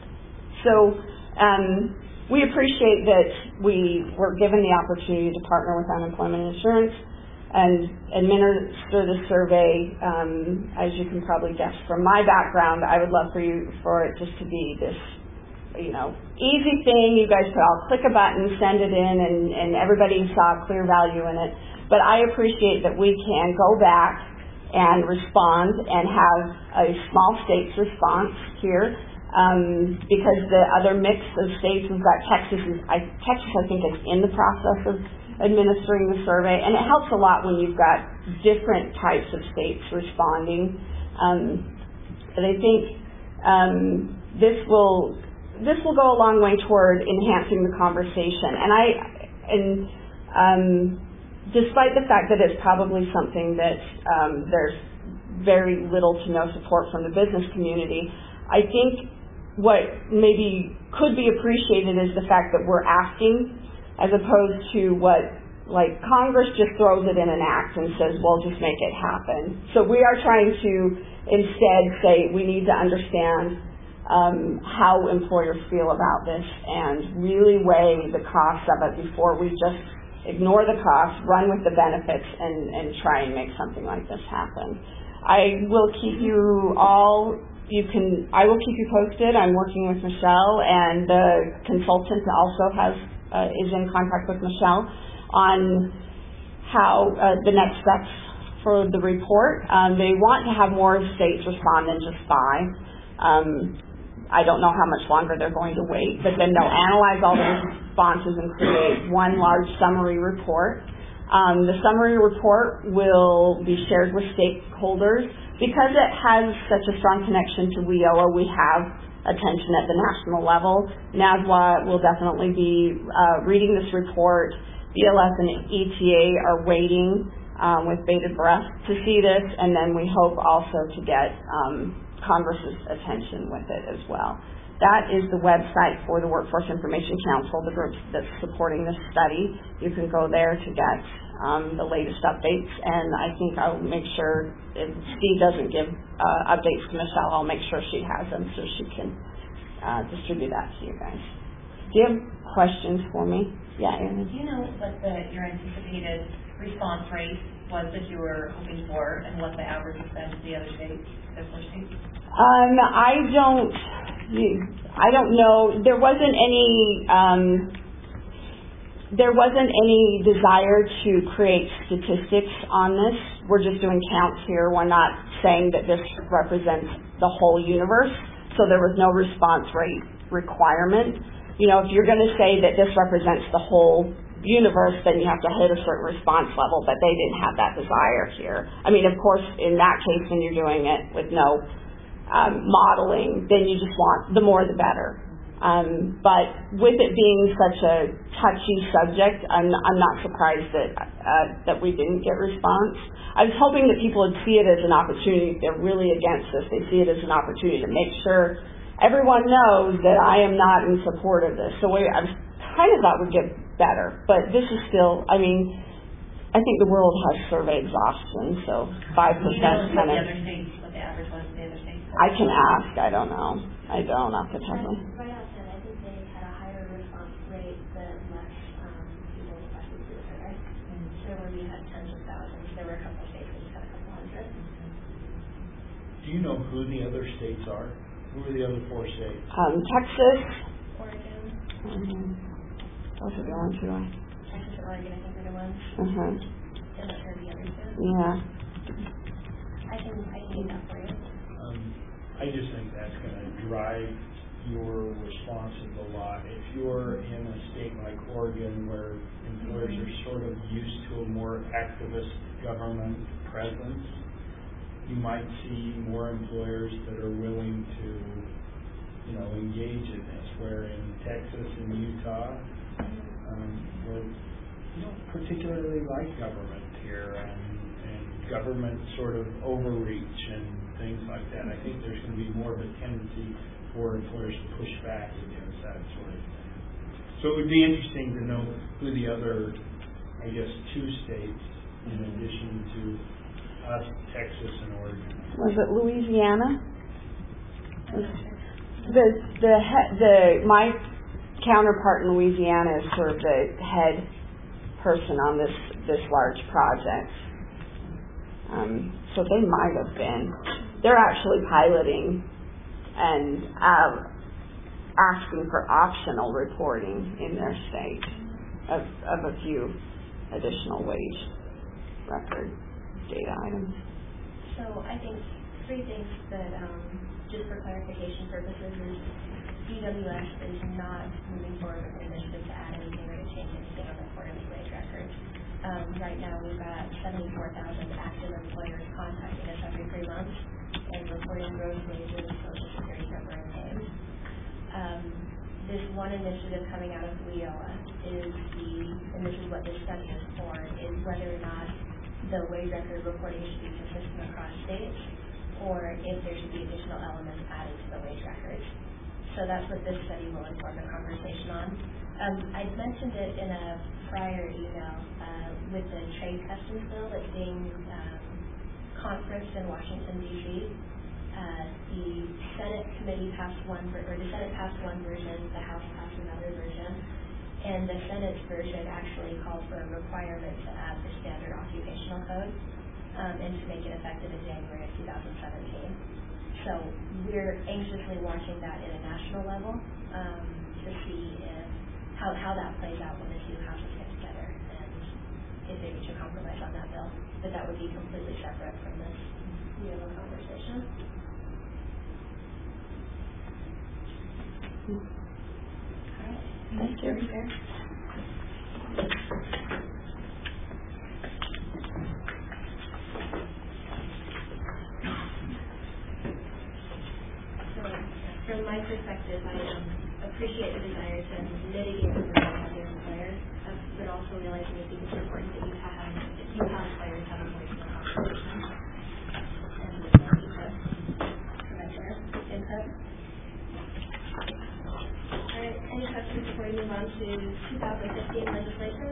So um, we appreciate that we were given the opportunity to partner with unemployment insurance and administer the survey. Um, as you can probably guess from my background, I would love for you for it just to be this, you know, easy thing. You guys could all click a button, send it in, and, and everybody saw clear value in it. But I appreciate that we can go back and respond and have a small states response here, um, because the other mix of states, we've got Texas, is, I, Texas I think is in the process of administering the survey, and it helps a lot when you've got different types of states responding. Um, but I think um, this will this will go a long way toward enhancing the conversation. And I and um, despite the fact that it's probably something that um, there's very little to no support from the business community, I think what maybe could be appreciated is the fact that we're asking, as opposed to what, like, Congress just throws it in an act and says, well, just make it happen. So we are trying to instead say we need to understand um, how employers feel about this and really weigh the costs of it before we just ignore the costs, run with the benefits, and, and try and make something like this happen. I will keep you all You can. I will keep you posted. I'm working with Michelle, and the consultant also has uh, is in contact with Michelle on how uh, the next steps for the report. Um, they want to have more states respond than just five. Um, I don't know how much longer they're going to wait, but then they'll analyze all the responses and create one large summary report. Um, the summary report will be shared with stakeholders. Because it has such a strong connection to W I O A, we have attention at the national level. NASWA will definitely be uh, reading this report. B L S and E T A are waiting um, with bated breath to see this, and then we hope also to get um, Congress's attention with it as well. That is the website for the Workforce Information Council, the group that's supporting this study. You can go there to get um, the latest updates, and I think I'll make sure if Steve doesn't give uh, updates to Michelle, I'll make sure she has them so she can uh, distribute that to you guys. Do you have questions for me? Yeah, Erin. Do you know what the, your anticipated response rate was that you were hoping for, and what the average has been to the other states, the four states? Um, I don't. I don't know. There wasn't any. Um, there wasn't any desire to create statistics on this. We're just doing counts here. We're not saying that this represents the whole universe. So there was no response rate requirement. You know, if you're going to say that this represents the whole universe, then you have to hit a certain response level, but they didn't have that desire here. I mean, of course, in that case, when you're doing it with no um, modeling, then you just want the more the better. Um, but with it being such a touchy subject, I'm, I'm not surprised that uh, that we didn't get response. I was hoping that people would see it as an opportunity. If they're really against this, they see it as an opportunity to make sure everyone knows that I am not in support of this. So we, I kind of thought we'd get better, but this is still, I mean, I think the world has survey exhaustion, so five percent kind of. What the other states, what the average was for the other states? I can ask, I don't know. I don't off the top of my Right outside, I think they had a higher response rate than less um, people requested to the survey. So where we had tens of thousands, there were a couple of states that just had a couple hundred. Do you know who the other states are? Who are the other four states? Um, Texas. Oregon, Mm-hmm. Those are the only two. I. Texas and Oregon, I think are the ones. Uh-huh. I'm not sure the others do. Yeah. I can, I can do that for you. Um, I just think that's going to drive your responses a lot. If you're in a state like Oregon where employers are sort of used to a more activist government presence, you might see more employers that are willing to, you know, engage in this, where in Texas and Utah, um, we're, you don't particularly like government here, and, and government sort of overreach and things like that. I think there's going to be more of a tendency for employers to push back against that sort of thing. So it would be interesting to know who the other, I guess, two states, in addition to us, Texas and Oregon. Was it Louisiana? The the he, the my counterpart in Louisiana is sort of the head person on this this large project. Um, so they might have been. They're actually piloting and uh, asking for optional reporting in their state of, of a few additional wage record data items. So I think three things that, um, just for clarification purposes, is D W S is not moving forward with an initiative to add anything or to change anything on the quarterly wage record. Um, right now, we've got seventy-four thousand active employers contacting us every three months and reporting gross wages, social security number, and names. Um, this one initiative coming out of W I O A is the, and this is what this study is for, is whether or not the wage record reporting should be consistent across states, or if there should be additional elements added to the wage records. So that's what this study will inform the conversation on. Um, I mentioned it in a prior email uh, with the trade customs bill that's being um, conferenced in Washington, D C. Uh, the Senate committee passed one, ver- or the Senate passed one version, the House passed another version, and the Senate's version actually called for a requirement to add the standard occupational code um, and to make it effective in January of two thousand seventeen. So we're anxiously watching that at a national level um, to see if, how, how that plays out when the two houses get together and if they reach a compromise on that bill. But that would be completely separate from this real conversation. All right. Thank you. Fair. From my perspective, I um, appreciate the desire to mitigate the burden on your employer, uh, but also realizing I think it's important that Utah have, that Utah employers have a voice in the conversation. And with that, to provide their input. All right, any questions before we move on to two thousand fifteen legislation?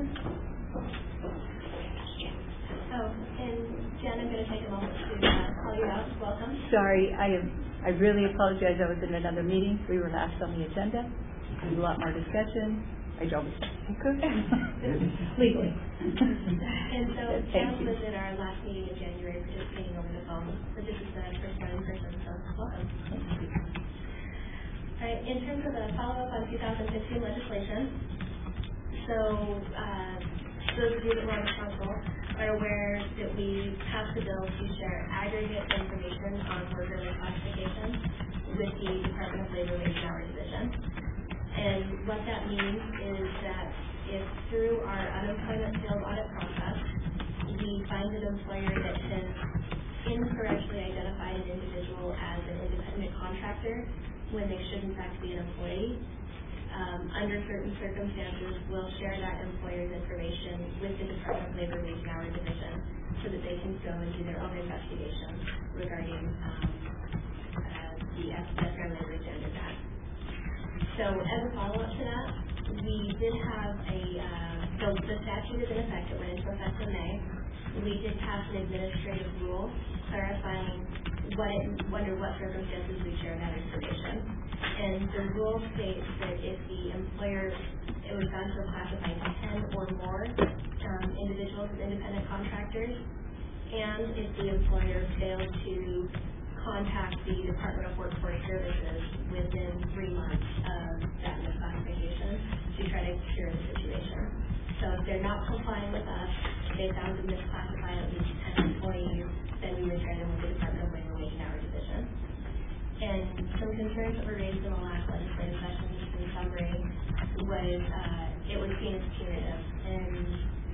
Oh, and Jen, I'm going to take a moment to uh, call you out. Welcome. Sorry, I am. I really apologize. I was in another meeting. We were last on the agenda. There's a lot more discussion. I drove as fast as I could legally. And so Thank Jen you. was at our last meeting in January participating over the phone, but this is the first time in person, so welcome. All right, in terms of the follow-up on two thousand fifteen legislation, so uh, those of you that were responsible are aware that we passed the bill to share aggregate information on worker classification with the Department of Labor Wage and Hour Division. And what that means is that if through our unemployment field audit process, we find an employer that has incorrectly identified an individual as an independent contractor when they should in fact be an employee, Um, under certain circumstances, we'll share that employer's information with the Department of Labor Wage and Hour Division so that they can go and do their own investigation regarding um, uh, the Fair Labor Standards Act. So as a follow-up to that, we did have a, uh, so the statute is in effect, it went into effect in May. We did pass an administrative rule clarifying what it, under what circumstances we share that information. And the rule states that if the employer, it was done to classify ten or more um, individuals as independent contractors, and if the employer failed to contact the Department of Workforce Services within three months of that misclassification to try to cure the situation. So if they're not complying with us, they found to misclassify at least ten employees, then we would share them with the Department of Labor Wage and Hour Division. And some concerns that were raised in the last legislative session, just in summary, was uh, it was seen as punitive. And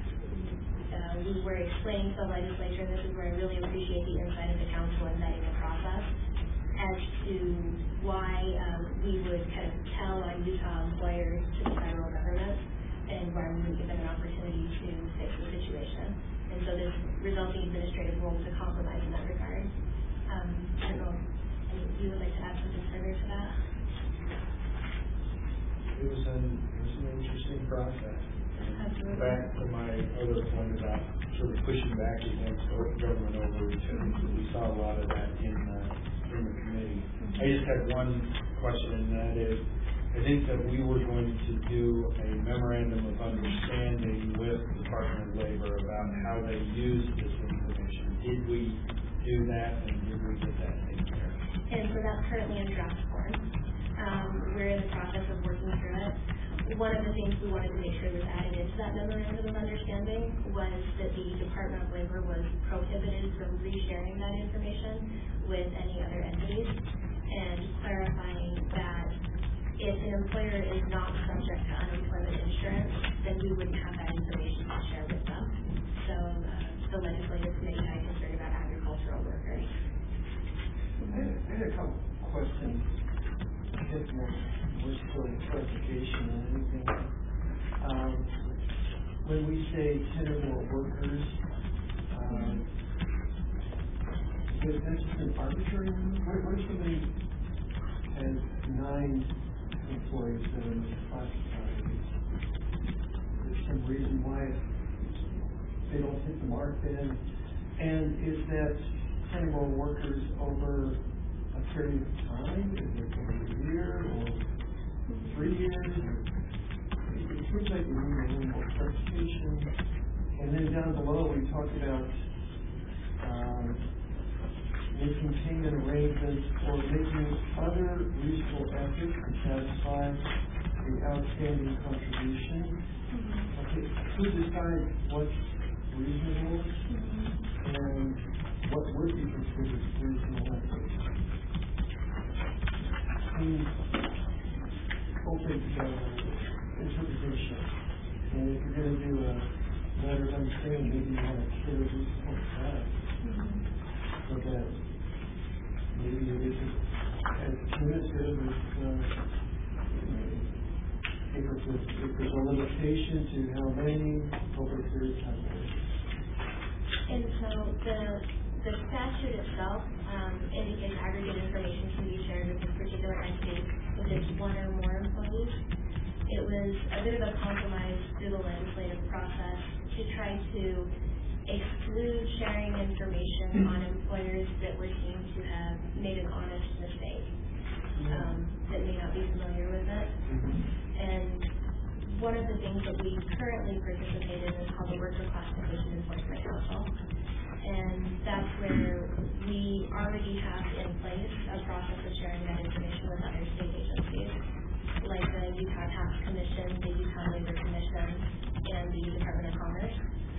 uh, we were explaining to the legislature, and this is where I really appreciate the insight of the council in vetting the process, as to why um, we would kind of tell our Utah employers to the federal government, and why we would give them an opportunity to fix the situation. And so this resulting administrative rule was a compromise in that regard. Um, I don't know if you would like to add something further to that? It was an, it was an interesting process. Um, Absolutely. back to my other point about sort of pushing back against o- government overreach, I think that we saw a lot of that in, uh, in the committee. I just had one question, and that is, I think that we were going to do a memorandum of understanding with the Department of Labor about how they use this information. Did we do that, and did we get that taken care of? And so that's currently in draft form. Um, we're in the process of working through it. One of the things we wanted to make sure was added into that memorandum of understanding was that the Department of Labor was prohibited from resharing that information with any other entities, and clarifying that if an employer is not subject to unemployment insurance, then we wouldn't have that information to share with them. So uh, the legislative committee had concern about agricultural workers. I had, I had a couple questions, I guess more, more sort of clarification than anything. Um, when we say ten or more workers, um, is that just an arbitrary number? What, what if somebody has nine employees that are misclassified? There's some reason why they don't hit the mark then? And is that ten more workers over a period of time? Is it over a year or three years? It it seems like we need a little more clarification. And then down below, we talked about um, making payment arrangements or making other reasonable efforts to satisfy the outstanding contribution. Okay, who decides what's reasonable and what would be considered reasonable efforts? Seems open to uh, interpretation. And if you're going to do a letter of understanding, maybe you want to put at least point five. So that maybe it isn't as punitive as, uh, if it's a, if there's a limitation to how many over a period of time. And so the, the statute itself um, indicates aggregate information can be shared with a particular entity with its one or more employees. It was a bit of a compromise through the legislative process to try to exclude sharing information on employers that were deemed to have made an honest mistake, um, that may not be familiar with it. And one of the things that we currently participate in is called the Worker Classification Enforcement Council. And that's where we already have in place a process of sharing that information with other state agencies, like the Utah Tax Commission, the Utah Labor Commission, and the Department of Commerce.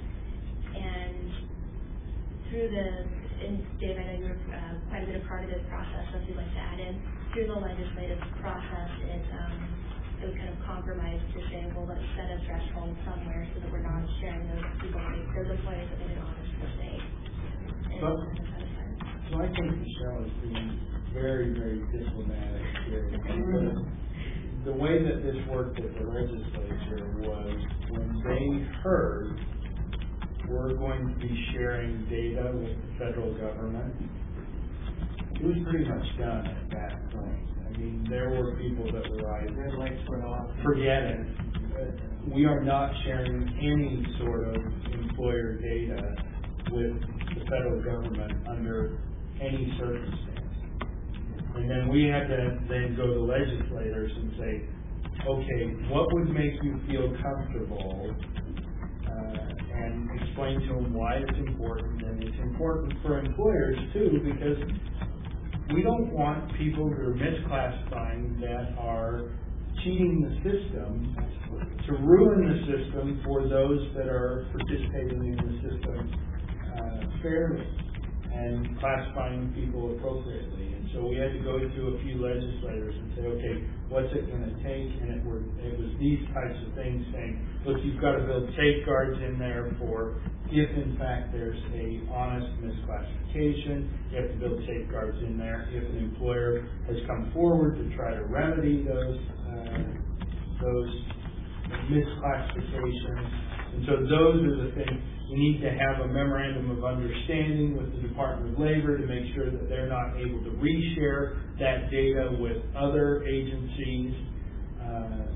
And through the, and Dave, I know you were uh, quite a bit a part of this process, so if you'd like to add in, through the legislative process, it, um, it was kind of compromised to say, well, let's set a threshold somewhere so that we're not sharing those people, those employees that made an honest mistake. And But, set aside. so I think Michelle is being very, very diplomatic here. The, the way that this worked at the legislature was when they heard we're going to be sharing data with the federal government, it was pretty much done at that point. I mean, there were people that were like, Red lights went off. forget it. We are not sharing any sort of employer data with the federal government under any circumstance. And then we had to then go to legislators and say, okay, what would make you feel comfortable, uh, and explain to them why it's important. And it's important for employers too, because we don't want people who are misclassifying, that are cheating the system, to ruin the system for those that are participating in the system uh, fairly and classifying people appropriately. And so we had to go to a few legislators and say, okay, what's it going to take? And it, were, it was these types of things saying, look, you've got to build safeguards in there for if in fact there's a honest misclassification. You have to build safeguards in there if an employer has come forward to try to remedy those uh, those misclassifications. And so those are the things. We need to have a memorandum of understanding with the Department of Labor to make sure that they're not able to reshare that data with other agencies. Uh,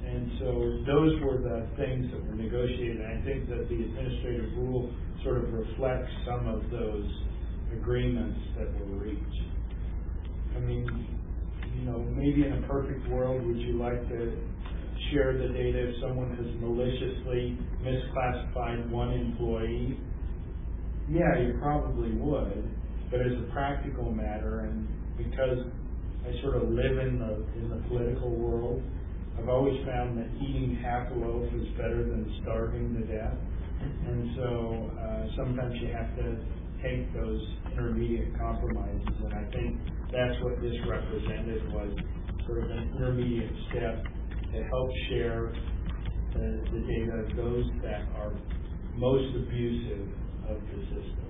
And so those were the things that were negotiated. And I think that the administrative rule sort of reflects some of those agreements that were reached. I mean, you know, maybe in a perfect world, would you like to share the data if someone has maliciously misclassified one employee? Yeah, you probably would. But as a practical matter, and because I sort of live in the in the political world, I've always found that eating half a loaf is better than starving to death. And so uh, sometimes you have to take those intermediate compromises, and I think that's what this represented, was sort of an intermediate step to help share the, the data of those that are most abusive of the system.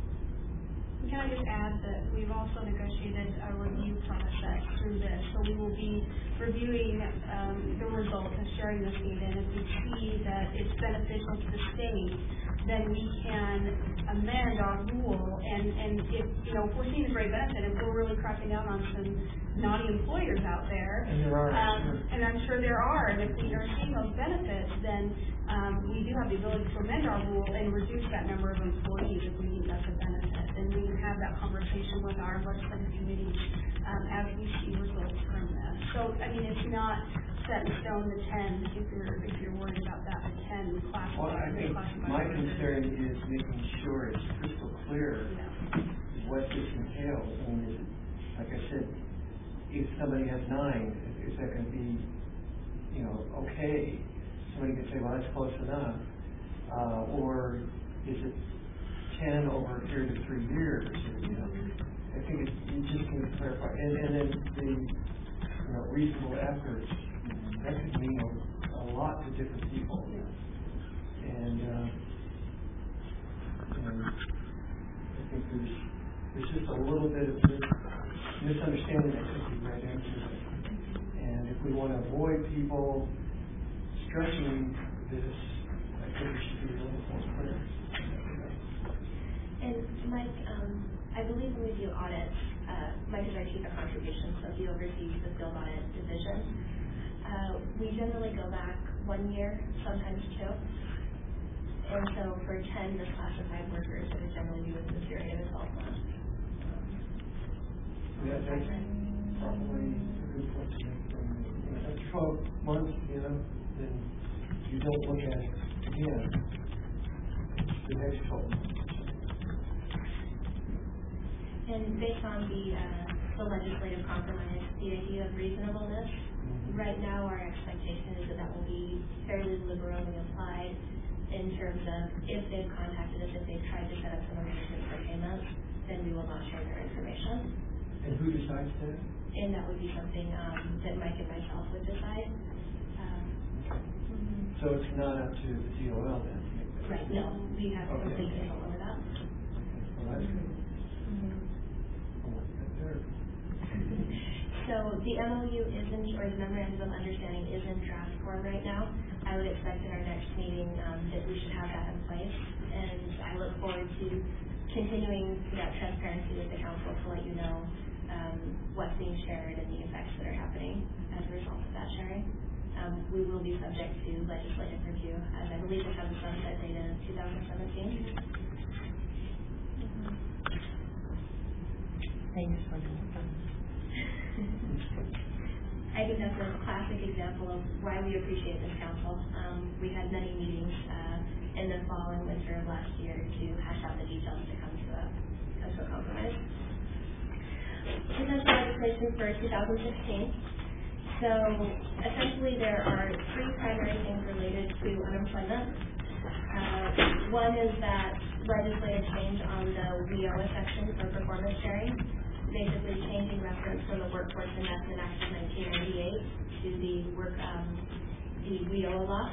Can I just add that we've also negotiated a review process through this, so we will be reviewing um, the results and sharing this data, and if we see that it's beneficial to the state, then we can amend our rule, and, and if, you know, if we're seeing a great benefit, if we're really cracking down on some naughty employers out there, And there are, um, sure. and I'm sure there are, and if we are seeing those benefits, then um, we do have the ability to amend our rule and reduce that number of employees if we think that's a benefit, and we can have that conversation with our legislative committee um, as we see results from this. So, I mean, it's not set in stone the ten, if you're, if you're worried about that, the ten classified. Well, I think my concern is making sure it's crystal clear Yeah. what this entails. I mean, is it, like I said, if somebody has nine, is that going to be, you know, okay? Somebody could say, well, that's close enough. Uh, or is it ten over a period of three years? You know, I think it, you just need to clarify. And, and then the, you know, reasonable efforts, that could mean a, a lot to different people. And, uh, and I think there's, there's just a little bit of misunderstanding that could be read into it. And if we want to avoid people stretching this, I think it should be a little more clear. And Mike, um, I believe when we do audits, uh, Mike is our chief of contributions, so he oversees the field audit division. Uh, we generally go back one year, sometimes two. And so for ten misclassified workers, it would generally be within the period of twelve months. Yeah, that's probably a good point to make. You know, at twelve months, you know, then you don't look at it again the next twelve months. And based on the, uh, the legislative compromise, the idea of reasonableness, mm-hmm. right now our expectation is that that will be fairly liberally applied in terms of if they've contacted us, if they've tried to set up some arrangement for payments, then we will not share their information. And who decides that? And that would be something um, that Mike and myself would decide. Um, mm-hmm. So it's not up to the D O L then? To make that right, no, we have okay. complete control over that. Well, that's good. Mm-hmm. Well, that's there. So the M O U is in, or the Memorandum of Understanding is in draft form right now. I would expect in our next meeting um, that we should have that in place, and I look forward to continuing that transparency with the council to let you know um, what's being shared and the effects that are happening as a result of that sharing. Um, we will be subject to legislative review, as I believe it has a sunset date in two thousand seventeen. Mm-hmm. Thanks for that. I think that's a classic example of why we appreciate this council. Um, we had many meetings uh, in the fall and winter of last year to hash out the details to come to a, come to a compromise. Potential legislation for two thousand sixteen. So essentially there are three primary things related to unemployment. Uh, one is that legislative change on the W I O A section for performance sharing, basically changing reference from the Workforce Investment Act of nineteen ninety-eight to the work um, the W I O A law,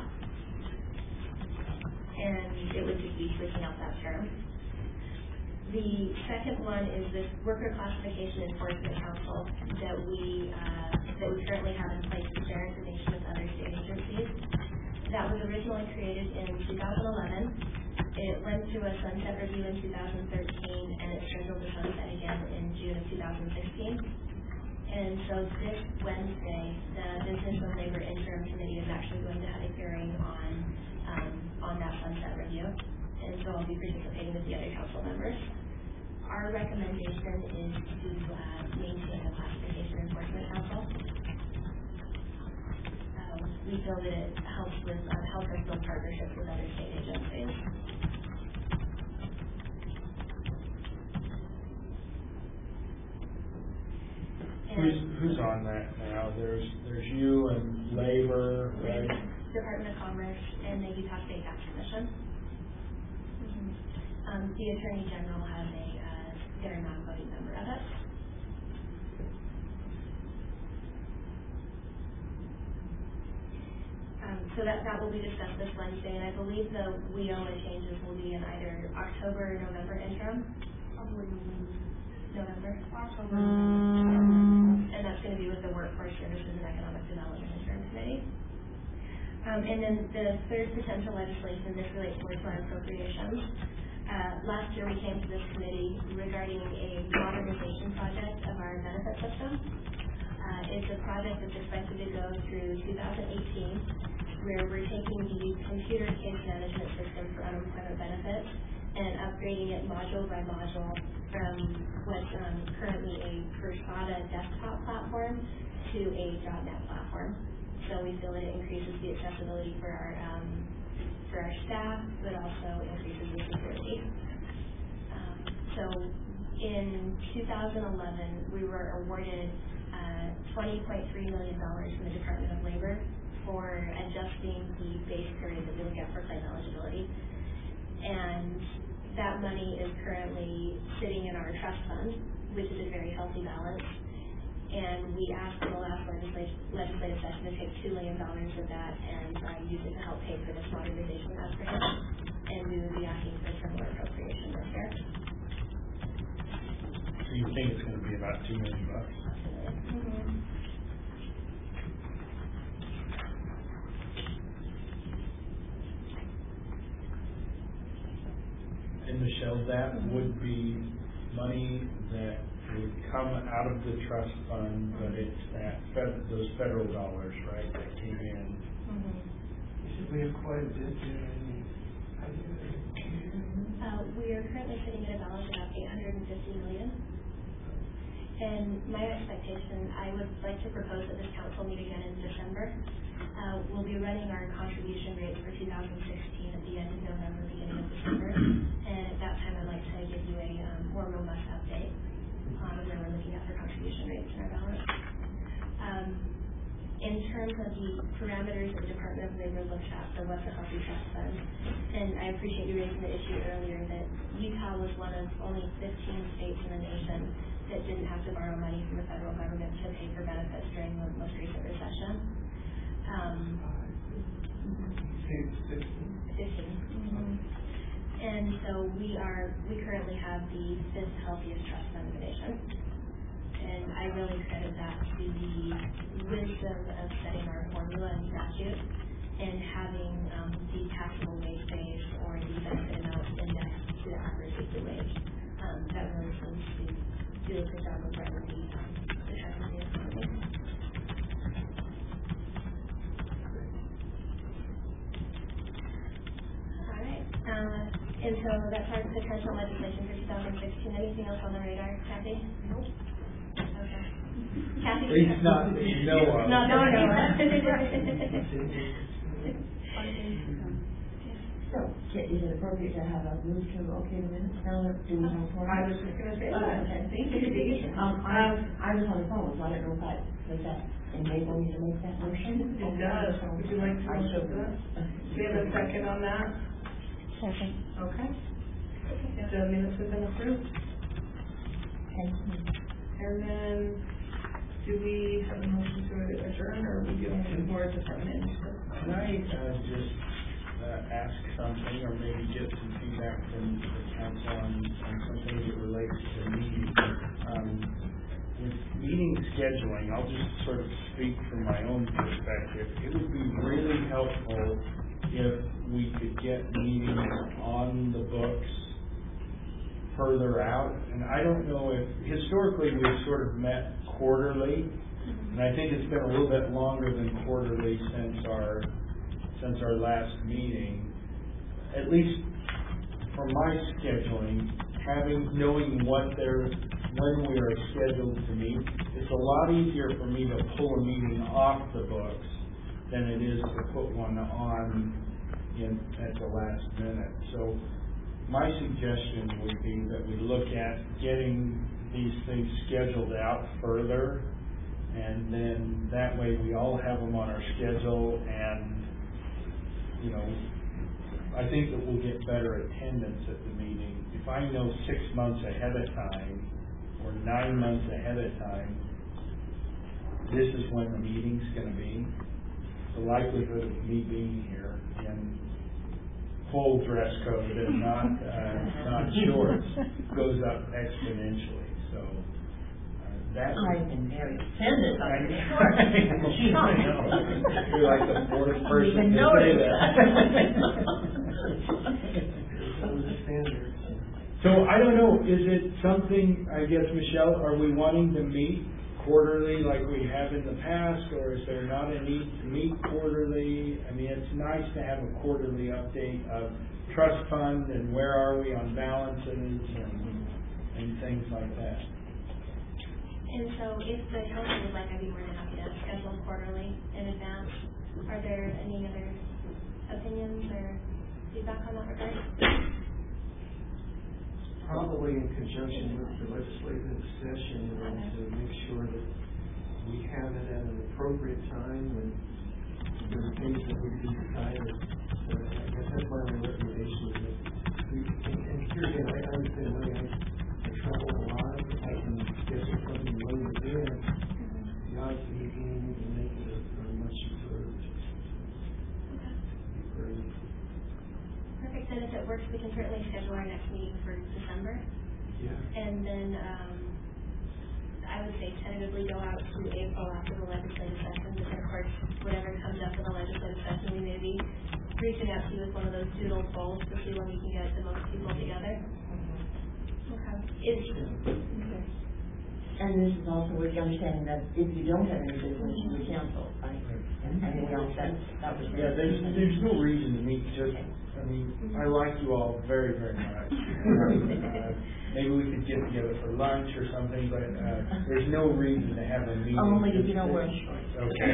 and it would just be switching out that term. The second one is this Worker Classification Enforcement Council that we uh, that we currently have in place to share information with other state agencies. That was originally created in two thousand eleven. It went through a sunset review in two thousand thirteen, and it's scheduled to sunset again in June of two thousand sixteen. And And so this Wednesday, the Business and Labor Interim Committee is actually going to have a hearing on, um, on that sunset review. And so I'll be participating with the other council members. Our recommendation is to, uh, maintain the Classification Enforcement Council. Um, we feel that it helps with, uh, helps us build partnerships with other state agencies. Who's, who's on that now? There's, there's you and Labor, right? Department of Commerce and the Utah State Tax Commission. Mm-hmm. Um, the Attorney General has a, uh, they're a non-voting member of it. Um, so that, that will be discussed this Wednesday, and I believe the W I O A changes will be in either October or November interim. Probably November. October. And that's going to be with the Workforce Services and Economic Development Interim Committee. Um, and then the third potential legislation, this relates more to our appropriations. Uh, last year we came to this committee regarding a modernization project of our benefit system. Uh, it's a project that's expected to go through two thousand eighteen, where we're taking the computer case management system for unemployment benefits and upgrading it module by module from what's um, currently a Versada desktop platform to a .dot net platform. So we feel that it increases the accessibility for our um, for our staff, but also increases the security. Um, so in two thousand eleven, we were awarded uh, twenty point three million dollars from the Department of Labor for adjusting the base period that we look at for claim eligibility. And that money is currently sitting in our trust fund, which is a very healthy balance. And we asked in the last legislative, legislative session to take two million dollars of that and uh, use it to help pay for this modernization upgrade. And we would be asking for similar appropriation this year. So you think it's going to be about two million bucks? Mm-hmm. And Michelle, that would be money that would come out of the trust fund, but it's that fed, those federal dollars, right, that came in. Mm-hmm. We have quite a bit there. Uh, we are currently sitting at a balance of about eight hundred fifty million. And my expectation, I would like to propose that this council meet again in December. Uh, we'll be running our contribution rates for two thousand sixteen at the end of November, beginning of December. And at that time, I'd like to give you a um, more robust update on where we're looking at for contribution rates in our balance. Um, in terms of the parameters that the Department of Labor looks at for what's a healthy trust fund, and I appreciate you raising the issue earlier that Utah was one of only fifteen states in the nation that didn't have to borrow money from the federal government to pay for benefits during the most recent recession. Um, fifteen. Mm-hmm. And so we are, we currently have the fifth healthiest trust fund in the nation. And I really credit that to the wisdom of setting our formula and statute and having um, the taxable wage base or the benefit amount indexed to the average weekly wage. Um, that really seems to do a good job of running the, um, the trust fund economy. All right. Uh, and so that's our potential legislation for two thousand sixteen. Anything else on the radar, Kathy? Nope. Okay. Kathy? At least not that you know of. No, no, no. So, is it appropriate to have a move to okay the minutes now that do we have four? I was just gonna say Oh, that. okay. Thank you. Um, I, I was on the phone, so I don't know if that, does that enable me to make that motion? It does. Would you like to I motion should. for that? Do we have a second on that? Second. Okay. The minutes have been approved. Thank you. And then, do we have a motion to adjourn, or are we doing it more department? Can I uh, just uh, ask something, or maybe get some feedback from the council on, on something that relates to meetings? Um, with meeting scheduling, I'll just sort of speak from my own perspective. It would be really helpful if we could get meetings on the books further out, and I don't know if, historically, we've sort of met quarterly, and I think it's been a little bit longer than quarterly since our, since our last meeting. At least for my scheduling, having, knowing what they're, when we are scheduled to meet, it's a lot easier for me to pull a meeting off the books than it is to put one on in, at the last minute. So my suggestion would be that we look at getting these things scheduled out further, and then that way we all have them on our schedule, and, you know, I think that we'll get better attendance at the meeting. If I know six months ahead of time, or nine months ahead of time, this is when the meeting's gonna be, the likelihood of me being here in full dress code and not, uh, not shorts goes up exponentially, so, uh, that. I've been very offended by the I know. You're like the fourth person to know say it. that. So I don't know, is it something, I guess, Michelle, are we wanting to meet quarterly like we have in the past, or is there not a need to meet quarterly? I mean, it's nice to have a quarterly update of trust fund and where are we on balances and, and things like that. And so if the council would like, I'd be more than happy to schedule quarterly in advance. Are there any other opinions or feedback on that regard? Probably in conjunction with the legislative session, and to make sure that we have it at an appropriate time when there are things that would be decided. So I guess that's my only recommendation. That we, and, and here again, I understand really I, I travel a lot. If I can schedule something later in, the odds of me being able to make it are much improved. Okay. Great. Perfect, then if it works, we can certainly schedule our next meeting for December. Yeah. And then, um, I would say tentatively go out to April after the legislative session, and of course, whatever comes up in the legislative session, we may be reaching out to you with one of those doodle polls to see when we can get the most people together. Okay. Is, okay. And this is also with the understanding that if you don't have any business, you would cancel, right? And anything else, that, that was. Yeah, there's, there's no reason to meet just, I mean, I like you all very, very much. uh, maybe we could get together for lunch or something, but uh, there's no reason to have a meeting. Only if you don't wear shorts. Okay.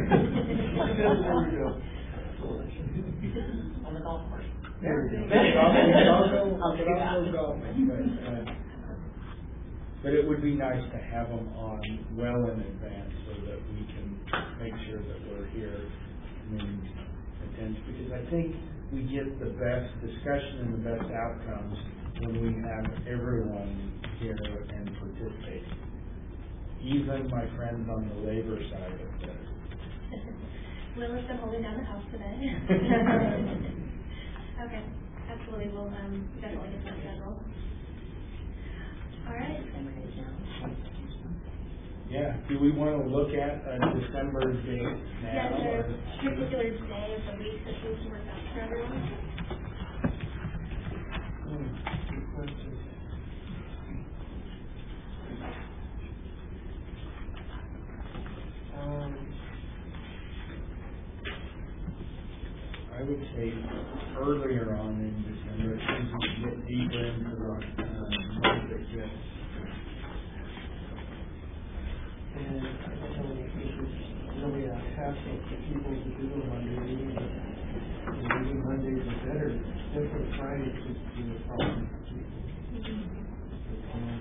On the golf course. There we go. I'll go, I'll go, I'll go golfing, but, uh, but it would be nice to have them on well in advance so that we can make sure that we're here in attendance, because I think we get the best discussion and the best outcomes when we have everyone here and participate. Even my friends on the labor side of this. Will has been holding down the house today. Okay, absolutely, we'll um, definitely get that scheduled. All right. Yeah, do we want to look at a December date now? Yeah, is there or- a particular day of the week that seems to work out for everyone? Hmm, good question. Um, I would say earlier on in December, as we get deeper into the uh, month that gets. and I don't know if this is really a hassle for people to do a Monday meeting, but maybe Mondays are better. Definitely Fridays seems to be a problem for people. But, um,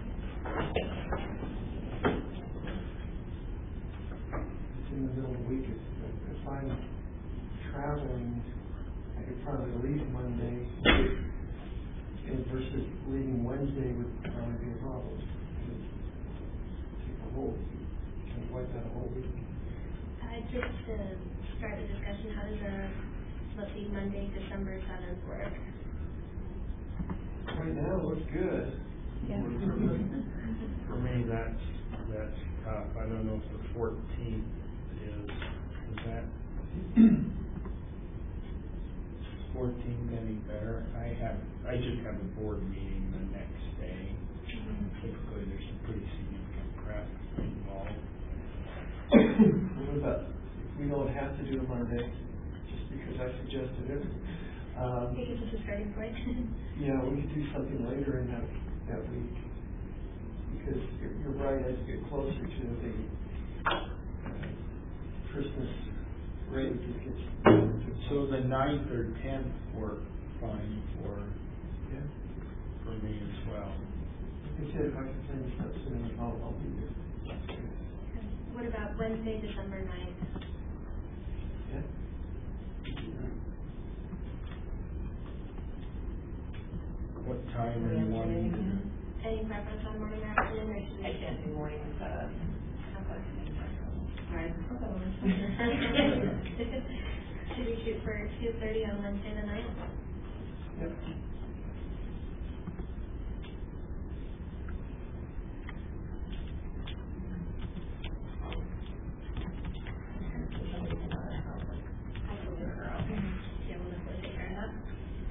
it's in the middle of the week. If, if I'm traveling, I could probably leave Monday, and versus leaving Wednesday would probably be a problem. Take a whole, kind of wipe out a whole week. Uh, just to start the discussion, how does a, let's see, Monday, December seventh work? Right now, it looks good. Yeah. For me, that's, that's tough. I don't know if the fourteenth is, is that? fourteenth any better? I have, I just have a board meeting the next day. Typically, there's some pretty significant prep involved. What about, if we don't have to do a Monday, just because I suggested it? Um, I think it's just a starting point. Yeah, we could do something later in that, that week. Because you're, you're right, as you get closer to the uh, Christmas break, it gets. So the ninth or tenth work fine for, Yeah. for me as well. Like I said, if I can finish up soon, I'll, I'll be there. What about Wednesday, December ninth? Yeah. What time are you wanting to do? Any preference on morning or afternoon, or should we? I can't do mornings, uh, Right. Should we shoot for two thirty on Wednesday the ninth? Yep. Yeah, we'll definitely take care of that.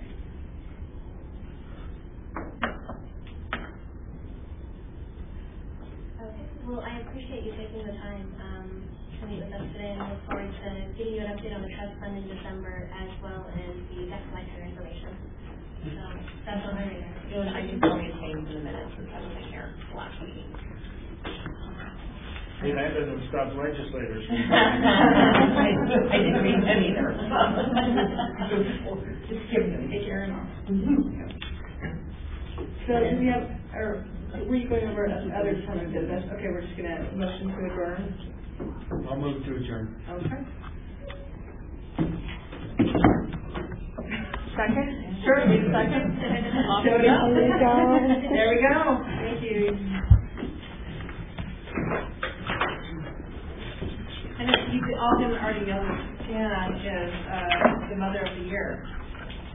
Okay, well, I appreciate you taking the time, um, to meet with us today, and look forward to giving you an update on the trust fund in December, as well as the debt collector information. So, that's on my radar. you know, I can tell me change in a minute since I wasn't here last meeting. Hey, that doesn't stop legislators. I, I didn't read them either. Just give them, take care of them. So do we have, or were you going over other kind of business? Okay, we're just gonna motion to adjourn. I'll move to adjourn. Okay. Second? Sure, need a second? Jody? There we go. There we go. Thank you. And if you all didn't already know, Jana is, uh, the mother of the year.